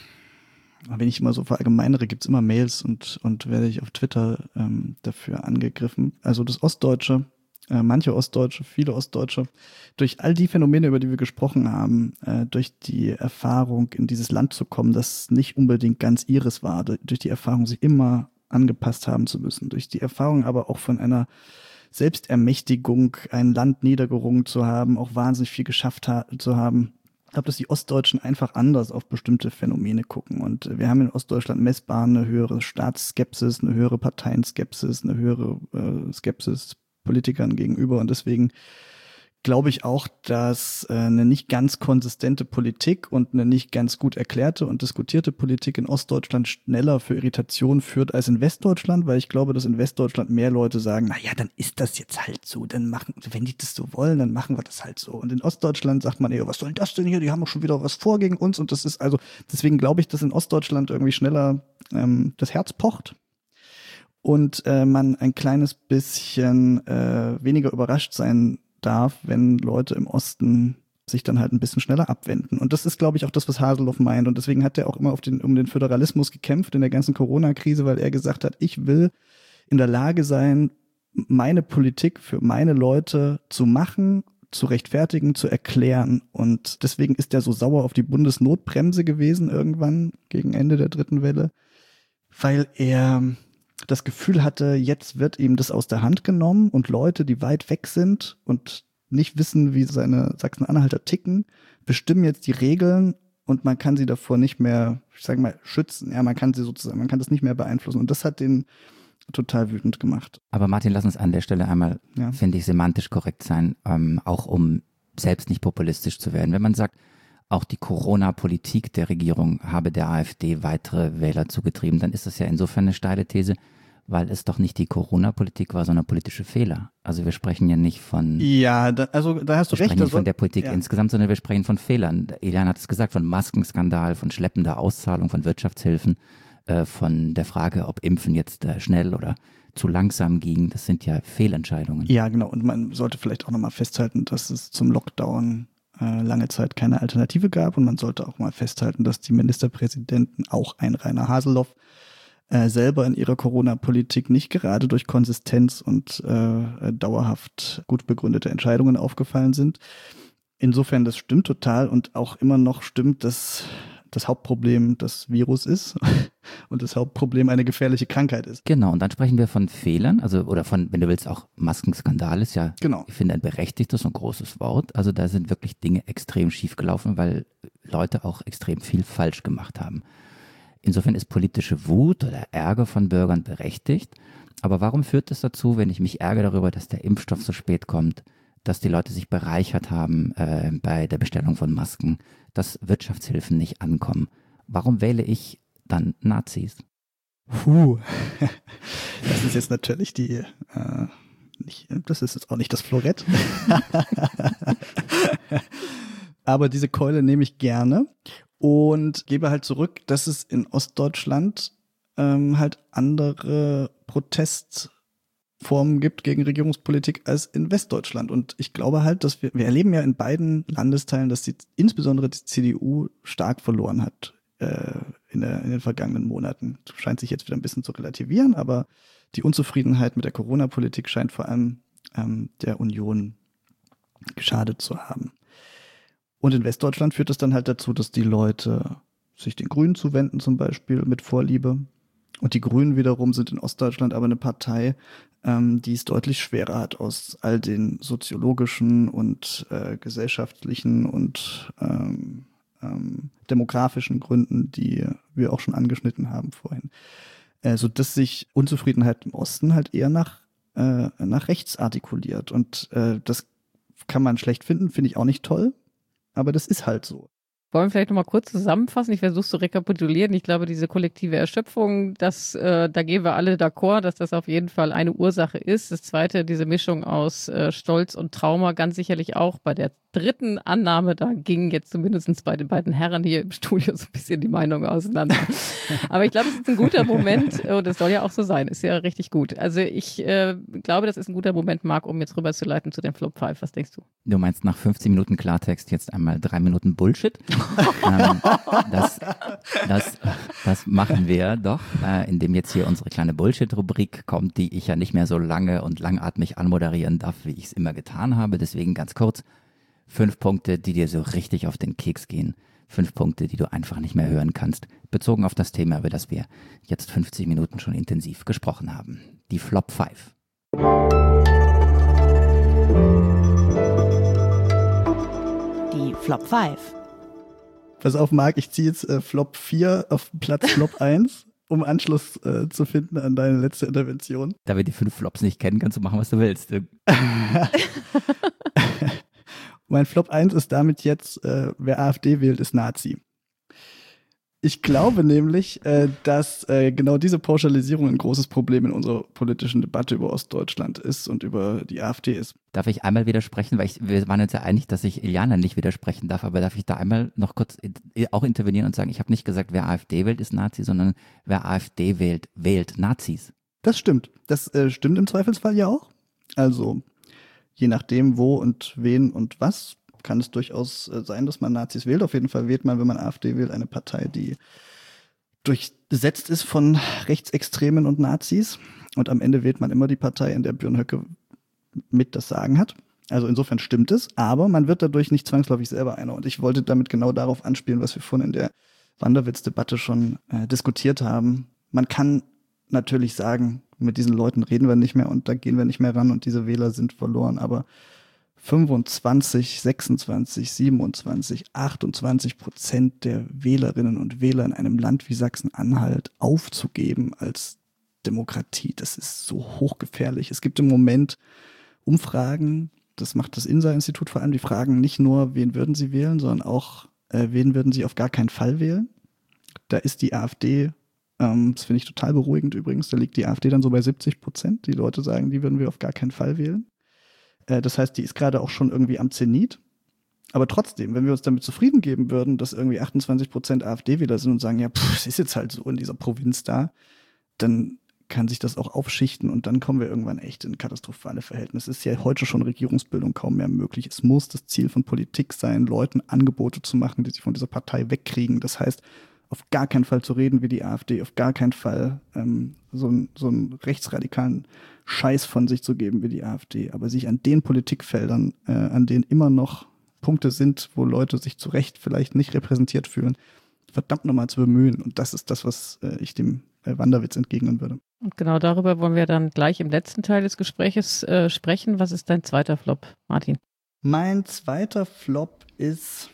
wenn ich immer so verallgemeinere, gibt's immer Mails und und werde ich auf Twitter ähm, dafür angegriffen. Also das Ostdeutsche, äh, manche Ostdeutsche, viele Ostdeutsche, durch all die Phänomene, über die wir gesprochen haben, äh, durch die Erfahrung, in dieses Land zu kommen, das nicht unbedingt ganz ihres war, durch die Erfahrung, sich immer angepasst haben zu müssen, durch die Erfahrung aber auch von einer Selbstermächtigung, ein Land niedergerungen zu haben, auch wahnsinnig viel geschafft ha- zu haben. Ich glaube, dass die Ostdeutschen einfach anders auf bestimmte Phänomene gucken. Und wir haben in Ostdeutschland messbar eine höhere Staatsskepsis, eine höhere Parteienskepsis, eine höhere äh, Skepsis Politikern gegenüber. Und deswegen glaube ich auch, dass äh, eine nicht ganz konsistente Politik und eine nicht ganz gut erklärte und diskutierte Politik in Ostdeutschland schneller für Irritation führt als in Westdeutschland, weil ich glaube, dass in Westdeutschland mehr Leute sagen, na ja, dann ist das jetzt halt so, dann machen, wenn die das so wollen, dann machen wir das halt so. Und in Ostdeutschland sagt man, ey, was soll das denn hier? Die haben doch schon wieder was vor gegen uns. Und das ist also, deswegen glaube ich, dass in Ostdeutschland irgendwie schneller ähm, das Herz pocht. Und äh, man ein kleines bisschen äh, weniger überrascht sein darf, wenn Leute im Osten sich dann halt ein bisschen schneller abwenden. Und das ist, glaube ich, auch das, was Haseloff meint. Und deswegen hat er auch immer auf den, um den Föderalismus gekämpft in der ganzen Corona-Krise, weil er gesagt hat, ich will in der Lage sein, meine Politik für meine Leute zu machen, zu rechtfertigen, zu erklären. Und deswegen ist er so sauer auf die Bundesnotbremse gewesen irgendwann gegen Ende der dritten Welle, weil er das Gefühl hatte, jetzt wird ihm das aus der Hand genommen und Leute, die weit weg sind und nicht wissen, wie seine Sachsen-Anhalter ticken, bestimmen jetzt die Regeln und man kann sie davor nicht mehr, ich sage mal, schützen. Ja, man kann sie sozusagen, man kann das nicht mehr beeinflussen. Und das hat den total wütend gemacht. Aber Martin, lass uns an der Stelle einmal, ja. finde ich, semantisch korrekt sein, ähm, auch um selbst nicht populistisch zu werden. Wenn man sagt, auch die Corona-Politik der Regierung habe der AfD weitere Wähler zugetrieben, dann ist das ja insofern eine steile These, weil es doch nicht die Corona-Politik war, sondern politische Fehler. Also wir sprechen ja nicht von... Ja, da, also da hast du wir recht. Wir sprechen nicht von der Politik ja. insgesamt, sondern wir sprechen von Fehlern. Elian hat es gesagt, von Maskenskandal, von schleppender Auszahlung von Wirtschaftshilfen, äh, von der Frage, ob Impfen jetzt äh, schnell oder zu langsam ging. Das sind ja Fehlentscheidungen. Ja, genau. Und man sollte vielleicht auch nochmal festhalten, dass es zum Lockdown lange Zeit keine Alternative gab und man sollte auch mal festhalten, dass die Ministerpräsidenten, auch ein Rainer Haseloff, äh, selber in ihrer Corona-Politik nicht gerade durch Konsistenz und äh, dauerhaft gut begründete Entscheidungen aufgefallen sind. Insofern, das stimmt total und auch immer noch stimmt, dass das Hauptproblem das Virus ist und das Hauptproblem eine gefährliche Krankheit ist. Genau, und dann sprechen wir von Fehlern, also oder von, wenn du willst, auch Maskenskandal ist ja, genau. Ich finde, ein berechtigtes und großes Wort. Also da sind wirklich Dinge extrem schief gelaufen, weil Leute auch extrem viel falsch gemacht haben. Insofern ist politische Wut oder Ärger von Bürgern berechtigt. Aber warum führt das dazu, wenn ich mich ärgere darüber, dass der Impfstoff so spät kommt, dass die Leute sich bereichert haben äh, bei der Bestellung von Masken, dass Wirtschaftshilfen nicht ankommen? Warum wähle ich dann Nazis. Puh, das ist jetzt natürlich die, äh, nicht, das ist jetzt auch nicht das Florett. Aber diese Keule nehme ich gerne und gebe halt zurück, dass es in Ostdeutschland ähm, halt andere Protestformen gibt gegen Regierungspolitik als in Westdeutschland. Und ich glaube halt, dass wir, wir erleben ja in beiden Landesteilen, dass die, insbesondere die C D U stark verloren hat äh, in, der, in den vergangenen Monaten. Das scheint sich jetzt wieder ein bisschen zu relativieren, aber die Unzufriedenheit mit der Corona-Politik scheint vor allem ähm, der Union geschadet zu haben. Und in Westdeutschland führt es dann halt dazu, dass die Leute sich den Grünen zuwenden zum Beispiel mit Vorliebe. Und die Grünen wiederum sind in Ostdeutschland aber eine Partei, ähm, die es deutlich schwerer hat aus all den soziologischen und äh, gesellschaftlichen und ähm, ähm, demografischen Gründen, die wir auch schon angeschnitten haben vorhin. Äh, sodass sich Unzufriedenheit im Osten halt eher nach, äh, nach rechts artikuliert. Und äh, das kann man schlecht finden, finde ich auch nicht toll. Aber das ist halt so. Wollen wir vielleicht nochmal kurz zusammenfassen? Ich versuche zu rekapitulieren. Ich glaube, diese kollektive Erschöpfung, das, äh, da gehen wir alle d'accord, dass das auf jeden Fall eine Ursache ist. Das Zweite, diese Mischung aus äh, Stolz und Trauma, ganz sicherlich auch bei der dritten Annahme, da gingen jetzt zumindest bei den beiden Herren hier im Studio so ein bisschen die Meinungen auseinander. Aber ich glaube, es ist ein guter Moment und es soll ja auch so sein, ist ja richtig gut. Also ich äh, glaube, das ist ein guter Moment, Marc, um jetzt rüberzuleiten zu den Flop fünf. Was denkst du? Du meinst nach fünfzehn Minuten Klartext jetzt einmal drei Minuten Bullshit? ähm, das, das, das machen wir doch, äh, indem jetzt hier unsere kleine Bullshit-Rubrik kommt, die ich ja nicht mehr so lange und langatmig anmoderieren darf, wie ich es immer getan habe. Deswegen ganz kurz. Fünf Punkte, die dir so richtig auf den Keks gehen. Fünf Punkte, die du einfach nicht mehr hören kannst, bezogen auf das Thema, über das wir jetzt fünfzig Minuten schon intensiv gesprochen haben. Die Flop fünf. Die Flop fünf. Pass auf, Marc, ich ziehe jetzt äh, Flop vier auf Platz Flop eins, um Anschluss äh, zu finden an deine letzte Intervention. Da wir die fünf Flops nicht kennen, kannst du machen, was du willst. Mein Flop eins ist damit jetzt, äh, wer AfD wählt, ist Nazi. Ich glaube nämlich, äh, dass äh, genau diese Pauschalisierung ein großes Problem in unserer politischen Debatte über Ostdeutschland ist und über die AfD ist. Darf ich einmal widersprechen, weil ich, wir waren uns ja einig, dass ich Iliana nicht widersprechen darf, aber darf ich da einmal noch kurz auch intervenieren und sagen, ich habe nicht gesagt, wer AfD wählt, ist Nazi, sondern wer AfD wählt, wählt Nazis. Das stimmt. Das äh, stimmt im Zweifelsfall ja auch. Also je nachdem, wo und wen und was, kann es durchaus äh, sein, dass man Nazis wählt. Auf jeden Fall wählt man, wenn man AfD wählt, eine Partei, die durchsetzt ist von Rechtsextremen und Nazis. Und am Ende wählt man immer die Partei, in der Björn Höcke mit das Sagen hat. Also insofern stimmt es, aber man wird dadurch nicht zwangsläufig selber einer. Und ich wollte damit genau darauf anspielen, was wir vorhin in der Wanderwitz-Debatte schon äh, diskutiert haben. Man kann natürlich sagen, mit diesen Leuten reden wir nicht mehr und da gehen wir nicht mehr ran und diese Wähler sind verloren, aber fünfundzwanzig, sechsundzwanzig, siebenundzwanzig, achtundzwanzig Prozent der Wählerinnen und Wähler in einem Land wie Sachsen-Anhalt aufzugeben als Demokratie, das ist so hochgefährlich. Es gibt im Moment Umfragen, das macht das INSA-Institut vor allem, die fragen nicht nur, wen würden sie wählen, sondern auch, äh, wen würden sie auf gar keinen Fall wählen. Da ist die AfD, ähm, das finde ich total beruhigend übrigens, da liegt die AfD dann so bei siebzig Prozent. Die Leute sagen, die würden wir auf gar keinen Fall wählen. Äh, das heißt, die ist gerade auch schon irgendwie am Zenit. Aber trotzdem, wenn wir uns damit zufrieden geben würden, dass irgendwie achtundzwanzig Prozent AfD-Wähler sind und sagen, ja, pff, es ist jetzt halt so in dieser Provinz da, dann kann sich das auch aufschichten und dann kommen wir irgendwann echt in katastrophale Verhältnisse. Es ist ja heute schon Regierungsbildung kaum mehr möglich. Es muss das Ziel von Politik sein, Leuten Angebote zu machen, die sich von dieser Partei wegkriegen. Das heißt, auf gar keinen Fall zu reden wie die AfD, auf gar keinen Fall ähm, so, ein, so einen rechtsradikalen Scheiß von sich zu geben wie die AfD, aber sich an den Politikfeldern, äh, an denen immer noch Punkte sind, wo Leute sich zu Recht vielleicht nicht repräsentiert fühlen, verdammt nochmal zu bemühen. Und das ist das, was äh, ich dem äh, Wanderwitz entgegnen würde. Und genau darüber wollen wir dann gleich im letzten Teil des Gespräches äh, sprechen. Was ist dein zweiter Flop, Martin? Mein zweiter Flop ist,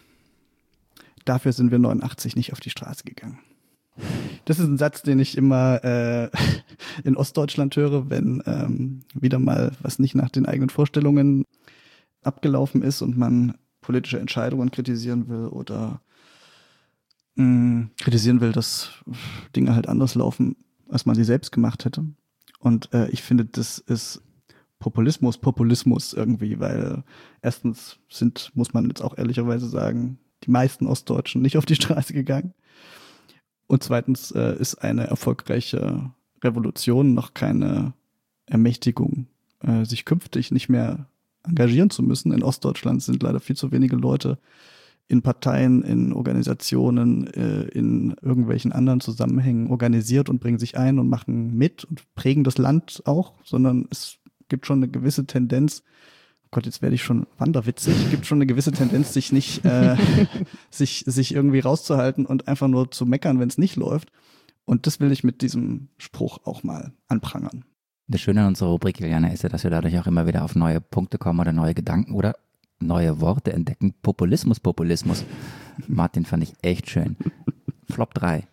dafür sind wir neunundachtzig nicht auf die Straße gegangen. Das ist ein Satz, den ich immer äh, in Ostdeutschland höre, wenn ähm, wieder mal was nicht nach den eigenen Vorstellungen abgelaufen ist und man politische Entscheidungen kritisieren will oder mh, kritisieren will, dass Dinge halt anders laufen, als man sie selbst gemacht hätte. Und äh, ich finde, das ist Populismus, Populismus irgendwie, weil erstens sind, muss man jetzt auch ehrlicherweise sagen, die meisten Ostdeutschen nicht auf die Straße gegangen. Und zweitens äh, ist eine erfolgreiche Revolution noch keine Ermächtigung, äh, sich künftig nicht mehr engagieren zu müssen. In Ostdeutschland sind leider viel zu wenige Leute in Parteien, in Organisationen, äh, in irgendwelchen anderen Zusammenhängen organisiert und bringen sich ein und machen mit und prägen das Land auch, sondern es gibt schon eine gewisse Tendenz, oh Gott, jetzt werde ich schon wanderwitzig, es gibt schon eine gewisse Tendenz, sich nicht, äh, sich, sich irgendwie rauszuhalten und einfach nur zu meckern, wenn es nicht läuft. Und das will ich mit diesem Spruch auch mal anprangern. Das Schöne an unserer Rubrik, Iliana, ist ja, dass wir dadurch auch immer wieder auf neue Punkte kommen oder neue Gedanken oder neue Worte entdecken. Populismus, Populismus. Martin, fand ich echt schön. Flop drei.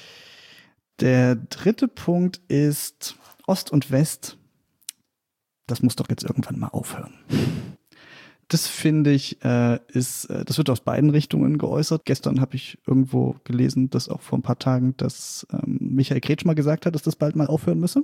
Der dritte Punkt ist Ost und West. Das muss doch jetzt irgendwann mal aufhören. Das finde ich, äh, ist, äh, das wird aus beiden Richtungen geäußert. Gestern habe ich irgendwo gelesen, dass auch vor ein paar Tagen, dass ähm, Michael Kretschmer gesagt hat, dass das bald mal aufhören müsse.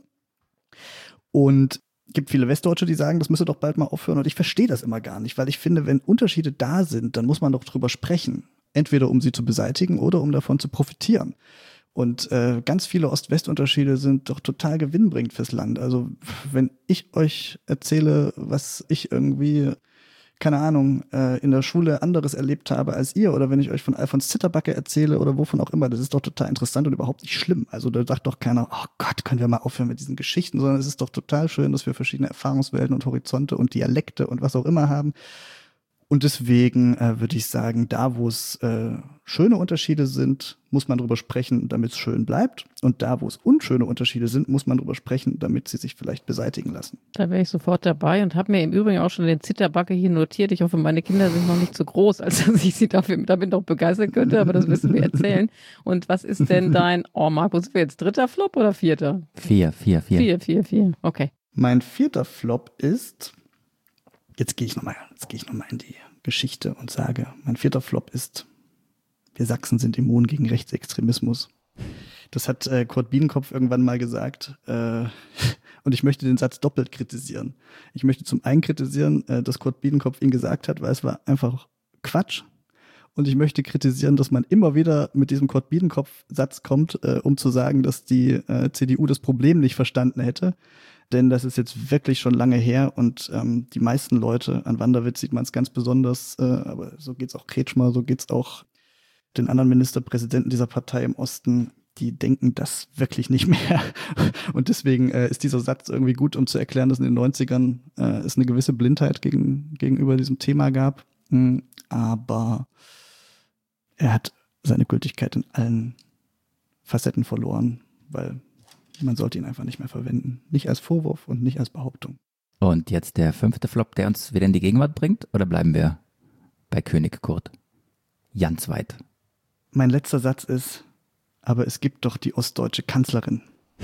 Und es gibt viele Westdeutsche, die sagen, das müsse doch bald mal aufhören. Und ich verstehe das immer gar nicht, weil ich finde, wenn Unterschiede da sind, dann muss man doch drüber sprechen. Entweder um sie zu beseitigen oder um davon zu profitieren. Und äh, ganz viele Ost-West-Unterschiede sind doch total gewinnbringend fürs Land. Also wenn ich euch erzähle, was ich irgendwie, keine Ahnung, äh, in der Schule anderes erlebt habe als ihr, oder wenn ich euch von Alfons Zitterbacke erzähle oder wovon auch immer, das ist doch total interessant und überhaupt nicht schlimm. Also da sagt doch keiner, oh Gott, können wir mal aufhören mit diesen Geschichten, sondern es ist doch total schön, dass wir verschiedene Erfahrungswelten und Horizonte und Dialekte und was auch immer haben. Und deswegen äh, würde ich sagen, da wo es äh, schöne Unterschiede sind, muss man drüber sprechen, damit es schön bleibt. Und da wo es unschöne Unterschiede sind, muss man drüber sprechen, damit sie sich vielleicht beseitigen lassen. Da wäre ich sofort dabei und habe mir im Übrigen auch schon den Zitterbacke hier notiert. Ich hoffe, meine Kinder sind noch nicht zu groß, als dass ich sie dafür damit noch begeistern könnte, aber das müssen wir erzählen. Und was ist denn dein, oh Markus, sind wir jetzt dritter Flop oder vierter? Vier, vier, vier. Vier, vier, vier, okay. Mein vierter Flop ist, jetzt gehe ich nochmal, jetzt gehe ich nochmal in die Geschichte und sage, mein vierter Flop ist, wir Sachsen sind immun gegen Rechtsextremismus. Das hat äh, Kurt Biedenkopf irgendwann mal gesagt. Äh, und ich möchte den Satz doppelt kritisieren. Ich möchte zum einen kritisieren, äh, dass Kurt Biedenkopf ihn gesagt hat, weil es war einfach Quatsch. Und ich möchte kritisieren, dass man immer wieder mit diesem Kurt Biedenkopf-Satz kommt, äh, um zu sagen, dass die äh, C D U das Problem nicht verstanden hätte. Denn das ist jetzt wirklich schon lange her und ähm, die meisten Leute, an Wanderwitz sieht man es ganz besonders, äh, aber so geht's auch Kretschmer, so geht's auch den anderen Ministerpräsidenten dieser Partei im Osten, die denken das wirklich nicht mehr. Und deswegen äh, ist dieser Satz irgendwie gut, um zu erklären, dass in den neunzigern äh, es eine gewisse Blindheit gegen, gegenüber diesem Thema gab. Mhm, aber er hat seine Gültigkeit in allen Facetten verloren, weil man sollte ihn einfach nicht mehr verwenden. Nicht als Vorwurf und nicht als Behauptung. Und jetzt der fünfte Flop, der uns wieder in die Gegenwart bringt? Oder bleiben wir bei König Kurt? Ganz weit. Mein letzter Satz ist, aber es gibt doch die ostdeutsche Kanzlerin.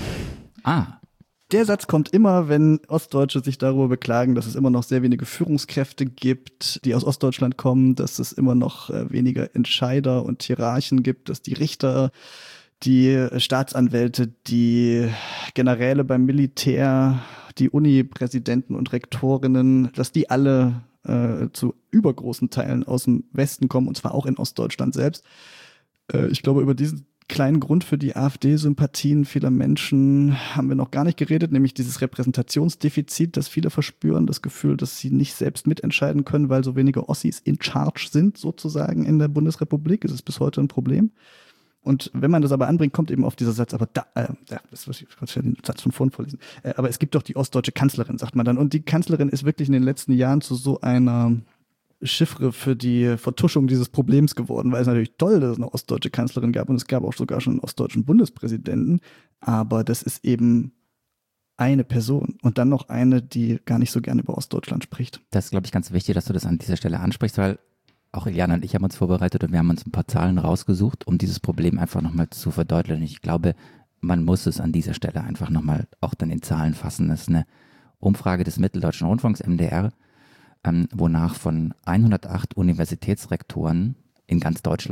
Ah. Der Satz kommt immer, wenn Ostdeutsche sich darüber beklagen, dass es immer noch sehr wenige Führungskräfte gibt, die aus Ostdeutschland kommen, dass es immer noch weniger Entscheider und Hierarchen gibt, dass die Richter, die Staatsanwälte, die Generäle beim Militär, die Uni-Präsidenten und Rektorinnen, dass die alle äh, zu übergroßen Teilen aus dem Westen kommen, und zwar auch in Ostdeutschland selbst. Äh, ich glaube, über diesen kleinen Grund für die AfD-Sympathien vieler Menschen haben wir noch gar nicht geredet, nämlich dieses Repräsentationsdefizit, das viele verspüren, das Gefühl, dass sie nicht selbst mitentscheiden können, weil so wenige Ossis in Charge sind, sozusagen in der Bundesrepublik. Es ist bis heute ein Problem. Und wenn man das aber anbringt, kommt eben auf dieser Satz, aber da, äh, das muss ich kurz den Satz von vorn vorlesen, äh, aber es gibt doch die ostdeutsche Kanzlerin, sagt man dann. Und die Kanzlerin ist wirklich in den letzten Jahren zu so einer Chiffre für die Vertuschung dieses Problems geworden, weil es natürlich toll, dass es eine ostdeutsche Kanzlerin gab und es gab auch sogar schon einen ostdeutschen Bundespräsidenten, aber das ist eben eine Person und dann noch eine, die gar nicht so gerne über Ostdeutschland spricht. Das ist, glaube ich, ganz wichtig, dass du das an dieser Stelle ansprichst, weil auch Iliana und ich haben uns vorbereitet und wir haben uns ein paar Zahlen rausgesucht, um dieses Problem einfach nochmal zu verdeutlichen. Ich glaube, man muss es an dieser Stelle einfach nochmal auch dann in Zahlen fassen. Das ist eine Umfrage des Mitteldeutschen Rundfunks, M D R, ähm, wonach von hundertacht Universitätsrektoren in ganz Deutschland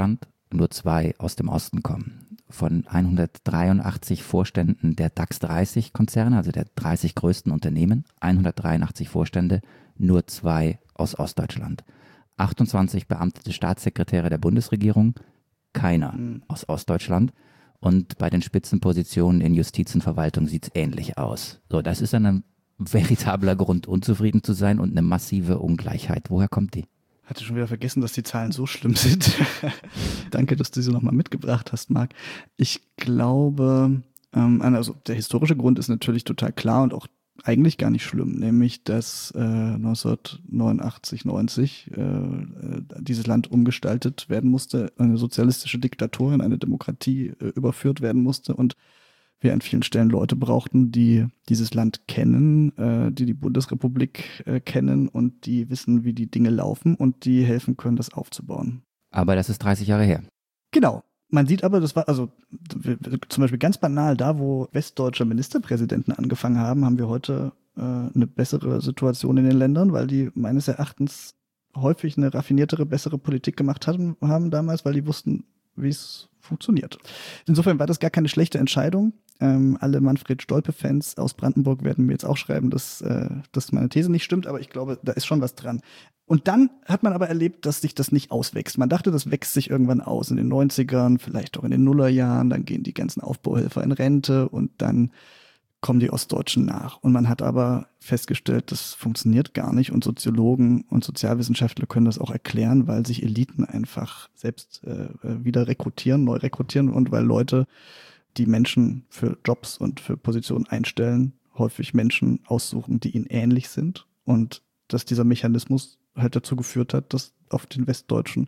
nur zwei aus dem Osten kommen. Von hundertdreiundachtzig Vorständen der DAX dreißig Konzerne, also der dreißig größten Unternehmen, hundertdreiundachtzig Vorstände, nur zwei aus Ostdeutschland. achtundzwanzig beamtete Staatssekretäre der Bundesregierung, keiner mhm. aus Ostdeutschland. Und bei den Spitzenpositionen in Justiz und Verwaltung sieht es ähnlich aus. So, das ist ein veritabler Grund, unzufrieden zu sein und eine massive Ungleichheit. Woher kommt die? Hatte schon wieder vergessen, dass die Zahlen so schlimm sind. Danke, dass du sie nochmal mitgebracht hast, Marc. Ich glaube, ähm, also der historische Grund ist natürlich total klar und auch eigentlich gar nicht schlimm, nämlich dass äh, neunzehnhundertneunundachtzig, neunzig äh, dieses Land umgestaltet werden musste, eine sozialistische Diktatur in eine Demokratie äh, überführt werden musste und wir an vielen Stellen Leute brauchten, die dieses Land kennen, äh, die die Bundesrepublik äh, kennen und die wissen, wie die Dinge laufen und die helfen können, das aufzubauen. Aber das ist dreißig Jahre her. Genau. Man sieht aber, das war also zum Beispiel ganz banal, da wo westdeutsche Ministerpräsidenten angefangen haben, haben wir heute äh, eine bessere Situation in den Ländern, weil die meines Erachtens häufig eine raffiniertere, bessere Politik gemacht hatten, haben damals, weil die wussten, wie es funktioniert. Insofern war das gar keine schlechte Entscheidung. Ähm, alle Manfred-Stolpe-Fans aus Brandenburg werden mir jetzt auch schreiben, dass, äh, dass meine These nicht stimmt, aber ich glaube, da ist schon was dran. Und dann hat man aber erlebt, dass sich das nicht auswächst. Man dachte, das wächst sich irgendwann aus in den neunzigern, vielleicht auch in den Nullerjahren, dann gehen die ganzen Aufbauhelfer in Rente und dann kommen die Ostdeutschen nach. Und man hat aber festgestellt, das funktioniert gar nicht und Soziologen und Sozialwissenschaftler können das auch erklären, weil sich Eliten einfach selbst äh, wieder rekrutieren, neu rekrutieren und weil Leute, die Menschen für Jobs und für Positionen einstellen, häufig Menschen aussuchen, die ihnen ähnlich sind und dass dieser Mechanismus halt dazu geführt hat, dass auf den westdeutschen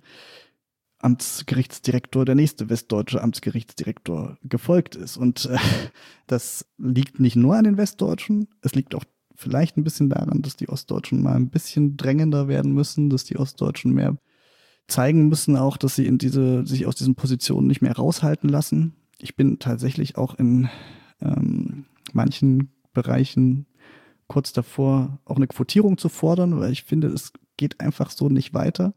Amtsgerichtsdirektor der nächste westdeutsche Amtsgerichtsdirektor gefolgt ist. Und äh, das liegt nicht nur an den Westdeutschen, es liegt auch vielleicht ein bisschen daran, dass die Ostdeutschen mal ein bisschen drängender werden müssen, dass die Ostdeutschen mehr zeigen müssen auch, dass sie in diese, sich aus diesen Positionen nicht mehr raushalten lassen. Ich bin tatsächlich auch in ähm, manchen Bereichen kurz davor, auch eine Quotierung zu fordern, weil ich finde, es geht einfach so nicht weiter.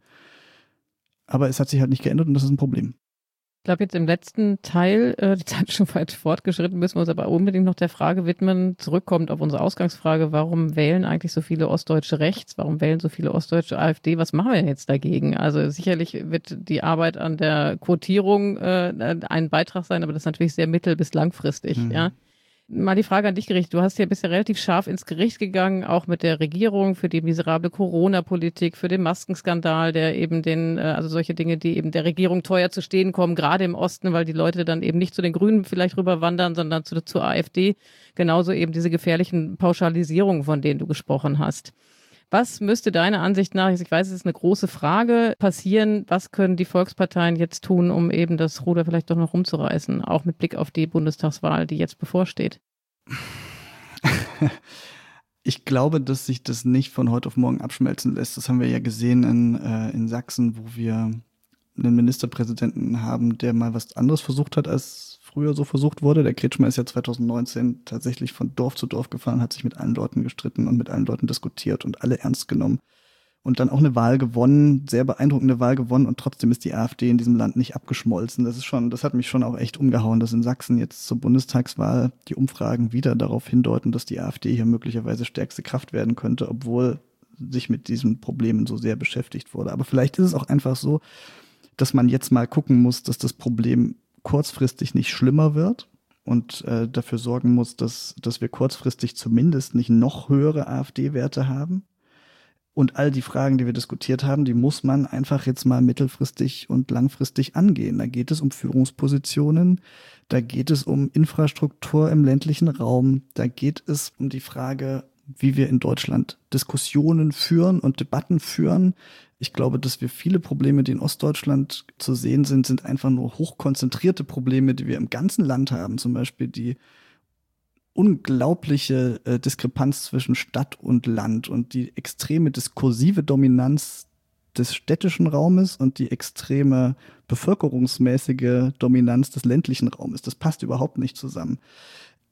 Aber es hat sich halt nicht geändert und das ist ein Problem. Ich glaube, jetzt im letzten Teil, äh, die Zeit ist schon weit fortgeschritten, müssen wir uns aber unbedingt noch der Frage widmen, zurückkommt auf unsere Ausgangsfrage, warum wählen eigentlich so viele Ostdeutsche rechts? Warum wählen so viele Ostdeutsche AfD? Was machen wir jetzt dagegen? Also sicherlich wird die Arbeit an der Quotierung äh, ein Beitrag sein, aber das ist natürlich sehr mittel- bis langfristig, mhm. ja. Mal die Frage an dich gerichtet. Du hast ja bisher relativ scharf ins Gericht gegangen, auch mit der Regierung für die miserable Corona-Politik, für den Maskenskandal, der eben den, also solche Dinge, die eben der Regierung teuer zu stehen kommen, gerade im Osten, weil die Leute dann eben nicht zu den Grünen vielleicht rüberwandern, sondern zu, zur AfD. Genauso eben diese gefährlichen Pauschalisierungen, von denen du gesprochen hast. Was müsste deiner Ansicht nach, ich weiß, es ist eine große Frage, passieren? Was können die Volksparteien jetzt tun, um eben das Ruder vielleicht doch noch rumzureißen, auch mit Blick auf die Bundestagswahl, die jetzt bevorsteht? Ich glaube, dass sich das nicht von heute auf morgen abschmelzen lässt. Das haben wir ja gesehen in, äh, in Sachsen, wo wir einen Ministerpräsidenten haben, der mal was anderes versucht hat, als früher so versucht wurde. Der Kretschmer ist ja zwanzig neunzehn tatsächlich von Dorf zu Dorf gefahren, hat sich mit allen Leuten gestritten und mit allen Leuten diskutiert und alle ernst genommen. Und dann auch eine Wahl gewonnen, sehr beeindruckende Wahl gewonnen und trotzdem ist die AfD in diesem Land nicht abgeschmolzen. Das ist schon, das hat mich schon auch echt umgehauen, dass in Sachsen jetzt zur Bundestagswahl die Umfragen wieder darauf hindeuten, dass die AfD hier möglicherweise stärkste Kraft werden könnte, obwohl sich mit diesen Problemen so sehr beschäftigt wurde. Aber vielleicht ist es auch einfach so, dass man jetzt mal gucken muss, dass das Problem kurzfristig nicht schlimmer wird und äh, dafür sorgen muss, dass, dass wir kurzfristig zumindest nicht noch höhere AfD-Werte haben. Und all die Fragen, die wir diskutiert haben, die muss man einfach jetzt mal mittelfristig und langfristig angehen. Da geht es um Führungspositionen, da geht es um Infrastruktur im ländlichen Raum, da geht es um die Frage, wie wir in Deutschland Diskussionen führen und Debatten führen. Ich glaube, dass wir viele Probleme, die in Ostdeutschland zu sehen sind, sind einfach nur hochkonzentrierte Probleme, die wir im ganzen Land haben. Zum Beispiel die unglaubliche äh, Diskrepanz zwischen Stadt und Land und die extreme diskursive Dominanz des städtischen Raumes und die extreme bevölkerungsmäßige Dominanz des ländlichen Raumes. Das passt überhaupt nicht zusammen.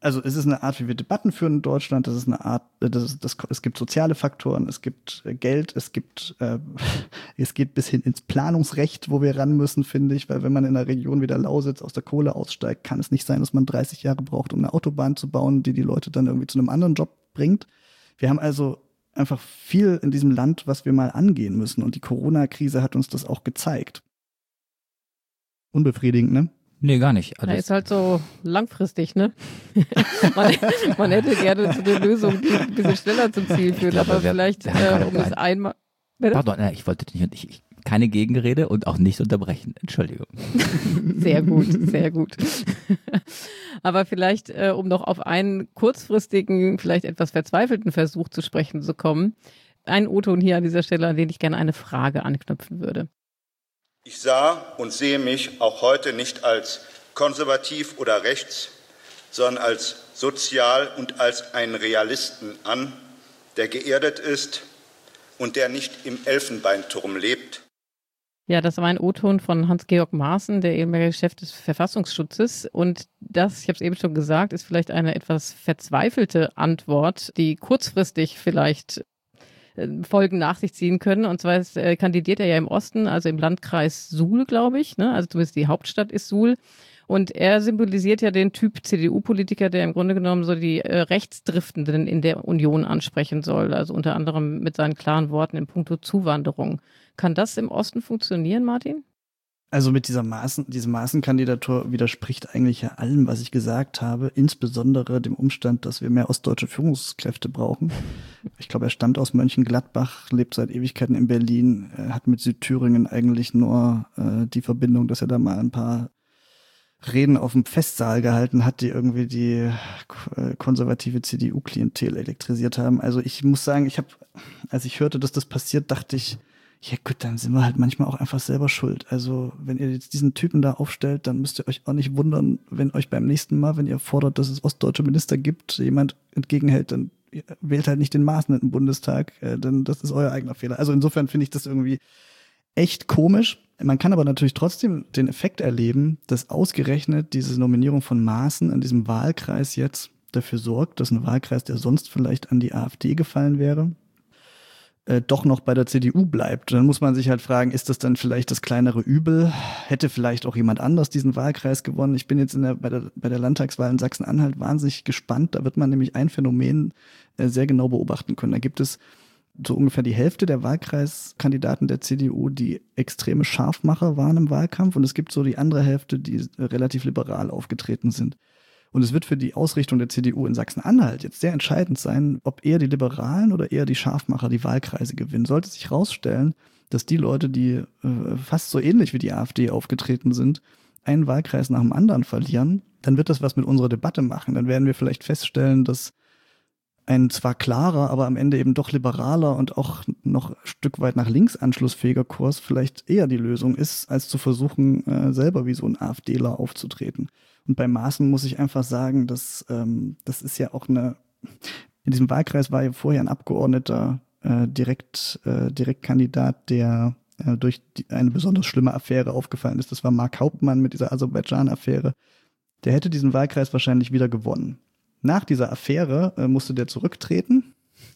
Also es ist eine Art, wie wir Debatten führen in Deutschland. Das ist eine Art, das ist, das, es gibt soziale Faktoren, es gibt Geld, es gibt, äh, es geht bis hin ins Planungsrecht, wo wir ran müssen, finde ich. Weil wenn man in einer Region wie der Lausitz aus der Kohle aussteigt, kann es nicht sein, dass man dreißig Jahre braucht, um eine Autobahn zu bauen, die die Leute dann irgendwie zu einem anderen Job bringt. Wir haben also einfach viel in diesem Land, was wir mal angehen müssen. Und die Corona-Krise hat uns das auch gezeigt. Unbefriedigend, ne? Nee, gar nicht. Also ist halt so langfristig, ne? man, man hätte gerne so eine Lösung, die ein bisschen schneller zum Ziel führt, glaube, aber wir, vielleicht, wir äh, um das einmal... Bitte? Pardon, ich wollte nicht, ich, ich, keine Gegenrede und auch nicht unterbrechen. Entschuldigung. Sehr gut, sehr gut. Aber vielleicht, äh, um noch auf einen kurzfristigen, vielleicht etwas verzweifelten Versuch zu sprechen zu kommen, ein O-Ton hier an dieser Stelle, an den ich gerne eine Frage anknüpfen würde. Ich sah und sehe mich auch heute nicht als konservativ oder rechts, sondern als sozial und als einen Realisten an, der geerdet ist und der nicht im Elfenbeinturm lebt. Ja, das war ein O-Ton von Hans-Georg Maaßen, der ehemalige Chef des Verfassungsschutzes. Und das, ich habe es eben schon gesagt, ist vielleicht eine etwas verzweifelte Antwort, die kurzfristig vielleicht Folgen nach sich ziehen können. Und zwar ist, äh, kandidiert er ja im Osten, also im Landkreis Suhl, glaube ich. Ne? Also zumindest die Hauptstadt ist Suhl. Und er symbolisiert ja den Typ C D U-Politiker, der im Grunde genommen so die äh, Rechtsdriftenden in der Union ansprechen soll. Also unter anderem mit seinen klaren Worten in puncto Zuwanderung. Kann das im Osten funktionieren, Martin? Also mit dieser Maaßen, diese Maaßen-Kandidatur widerspricht eigentlich ja allem, was ich gesagt habe, insbesondere dem Umstand, dass wir mehr ostdeutsche Führungskräfte brauchen. Ich glaube, er stammt aus Mönchengladbach, lebt seit Ewigkeiten in Berlin, hat mit Südthüringen eigentlich nur äh, die Verbindung, dass er da mal ein paar Reden auf dem Festsaal gehalten hat, die irgendwie die äh, konservative C D U-Klientel elektrisiert haben. Also ich muss sagen, ich habe, als ich hörte, dass das passiert, dachte ich, ja gut, dann sind wir halt manchmal auch einfach selber schuld. Also wenn ihr jetzt diesen Typen da aufstellt, dann müsst ihr euch auch nicht wundern, wenn euch beim nächsten Mal, wenn ihr fordert, dass es ostdeutsche Minister gibt, jemand entgegenhält, dann wählt halt nicht den Maaßen im Bundestag, äh, denn das ist euer eigener Fehler. Also insofern finde ich das irgendwie echt komisch. Man kann aber natürlich trotzdem den Effekt erleben, dass ausgerechnet diese Nominierung von Maaßen in diesem Wahlkreis jetzt dafür sorgt, dass ein Wahlkreis, der sonst vielleicht an die AfD gefallen wäre, Äh, doch noch bei der C D U bleibt. Dann muss man sich halt fragen, ist das dann vielleicht das kleinere Übel? Hätte vielleicht auch jemand anders diesen Wahlkreis gewonnen? Ich bin jetzt in der, bei, der, bei der Landtagswahl in Sachsen-Anhalt wahnsinnig gespannt. Da wird man nämlich ein Phänomen äh, sehr genau beobachten können. Da gibt es so ungefähr die Hälfte der Wahlkreiskandidaten der C D U, die extreme Scharfmacher waren im Wahlkampf. Und es gibt so die andere Hälfte, die äh, relativ liberal aufgetreten sind. Und es wird für die Ausrichtung der C D U in Sachsen-Anhalt jetzt sehr entscheidend sein, ob eher die Liberalen oder eher die Scharfmacher die Wahlkreise gewinnen. Sollte sich herausstellen, dass die Leute, die äh, fast so ähnlich wie die AfD aufgetreten sind, einen Wahlkreis nach dem anderen verlieren, dann wird das was mit unserer Debatte machen. Dann werden wir vielleicht feststellen, dass ein zwar klarer, aber am Ende eben doch liberaler und auch noch ein Stück weit nach links anschlussfähiger Kurs vielleicht eher die Lösung ist, als zu versuchen, äh, selber wie so ein AfDler aufzutreten. Und bei Maaßen muss ich einfach sagen, dass ähm, das ist ja auch eine, in diesem Wahlkreis war ja vorher ein Abgeordneter äh, direkt äh, Direktkandidat, der äh, durch die, eine besonders schlimme Affäre aufgefallen ist. Das war Mark Hauptmann mit dieser Aserbaidschan-Affäre. Der hätte diesen Wahlkreis wahrscheinlich wieder gewonnen. Nach dieser Affäre äh, musste der zurücktreten.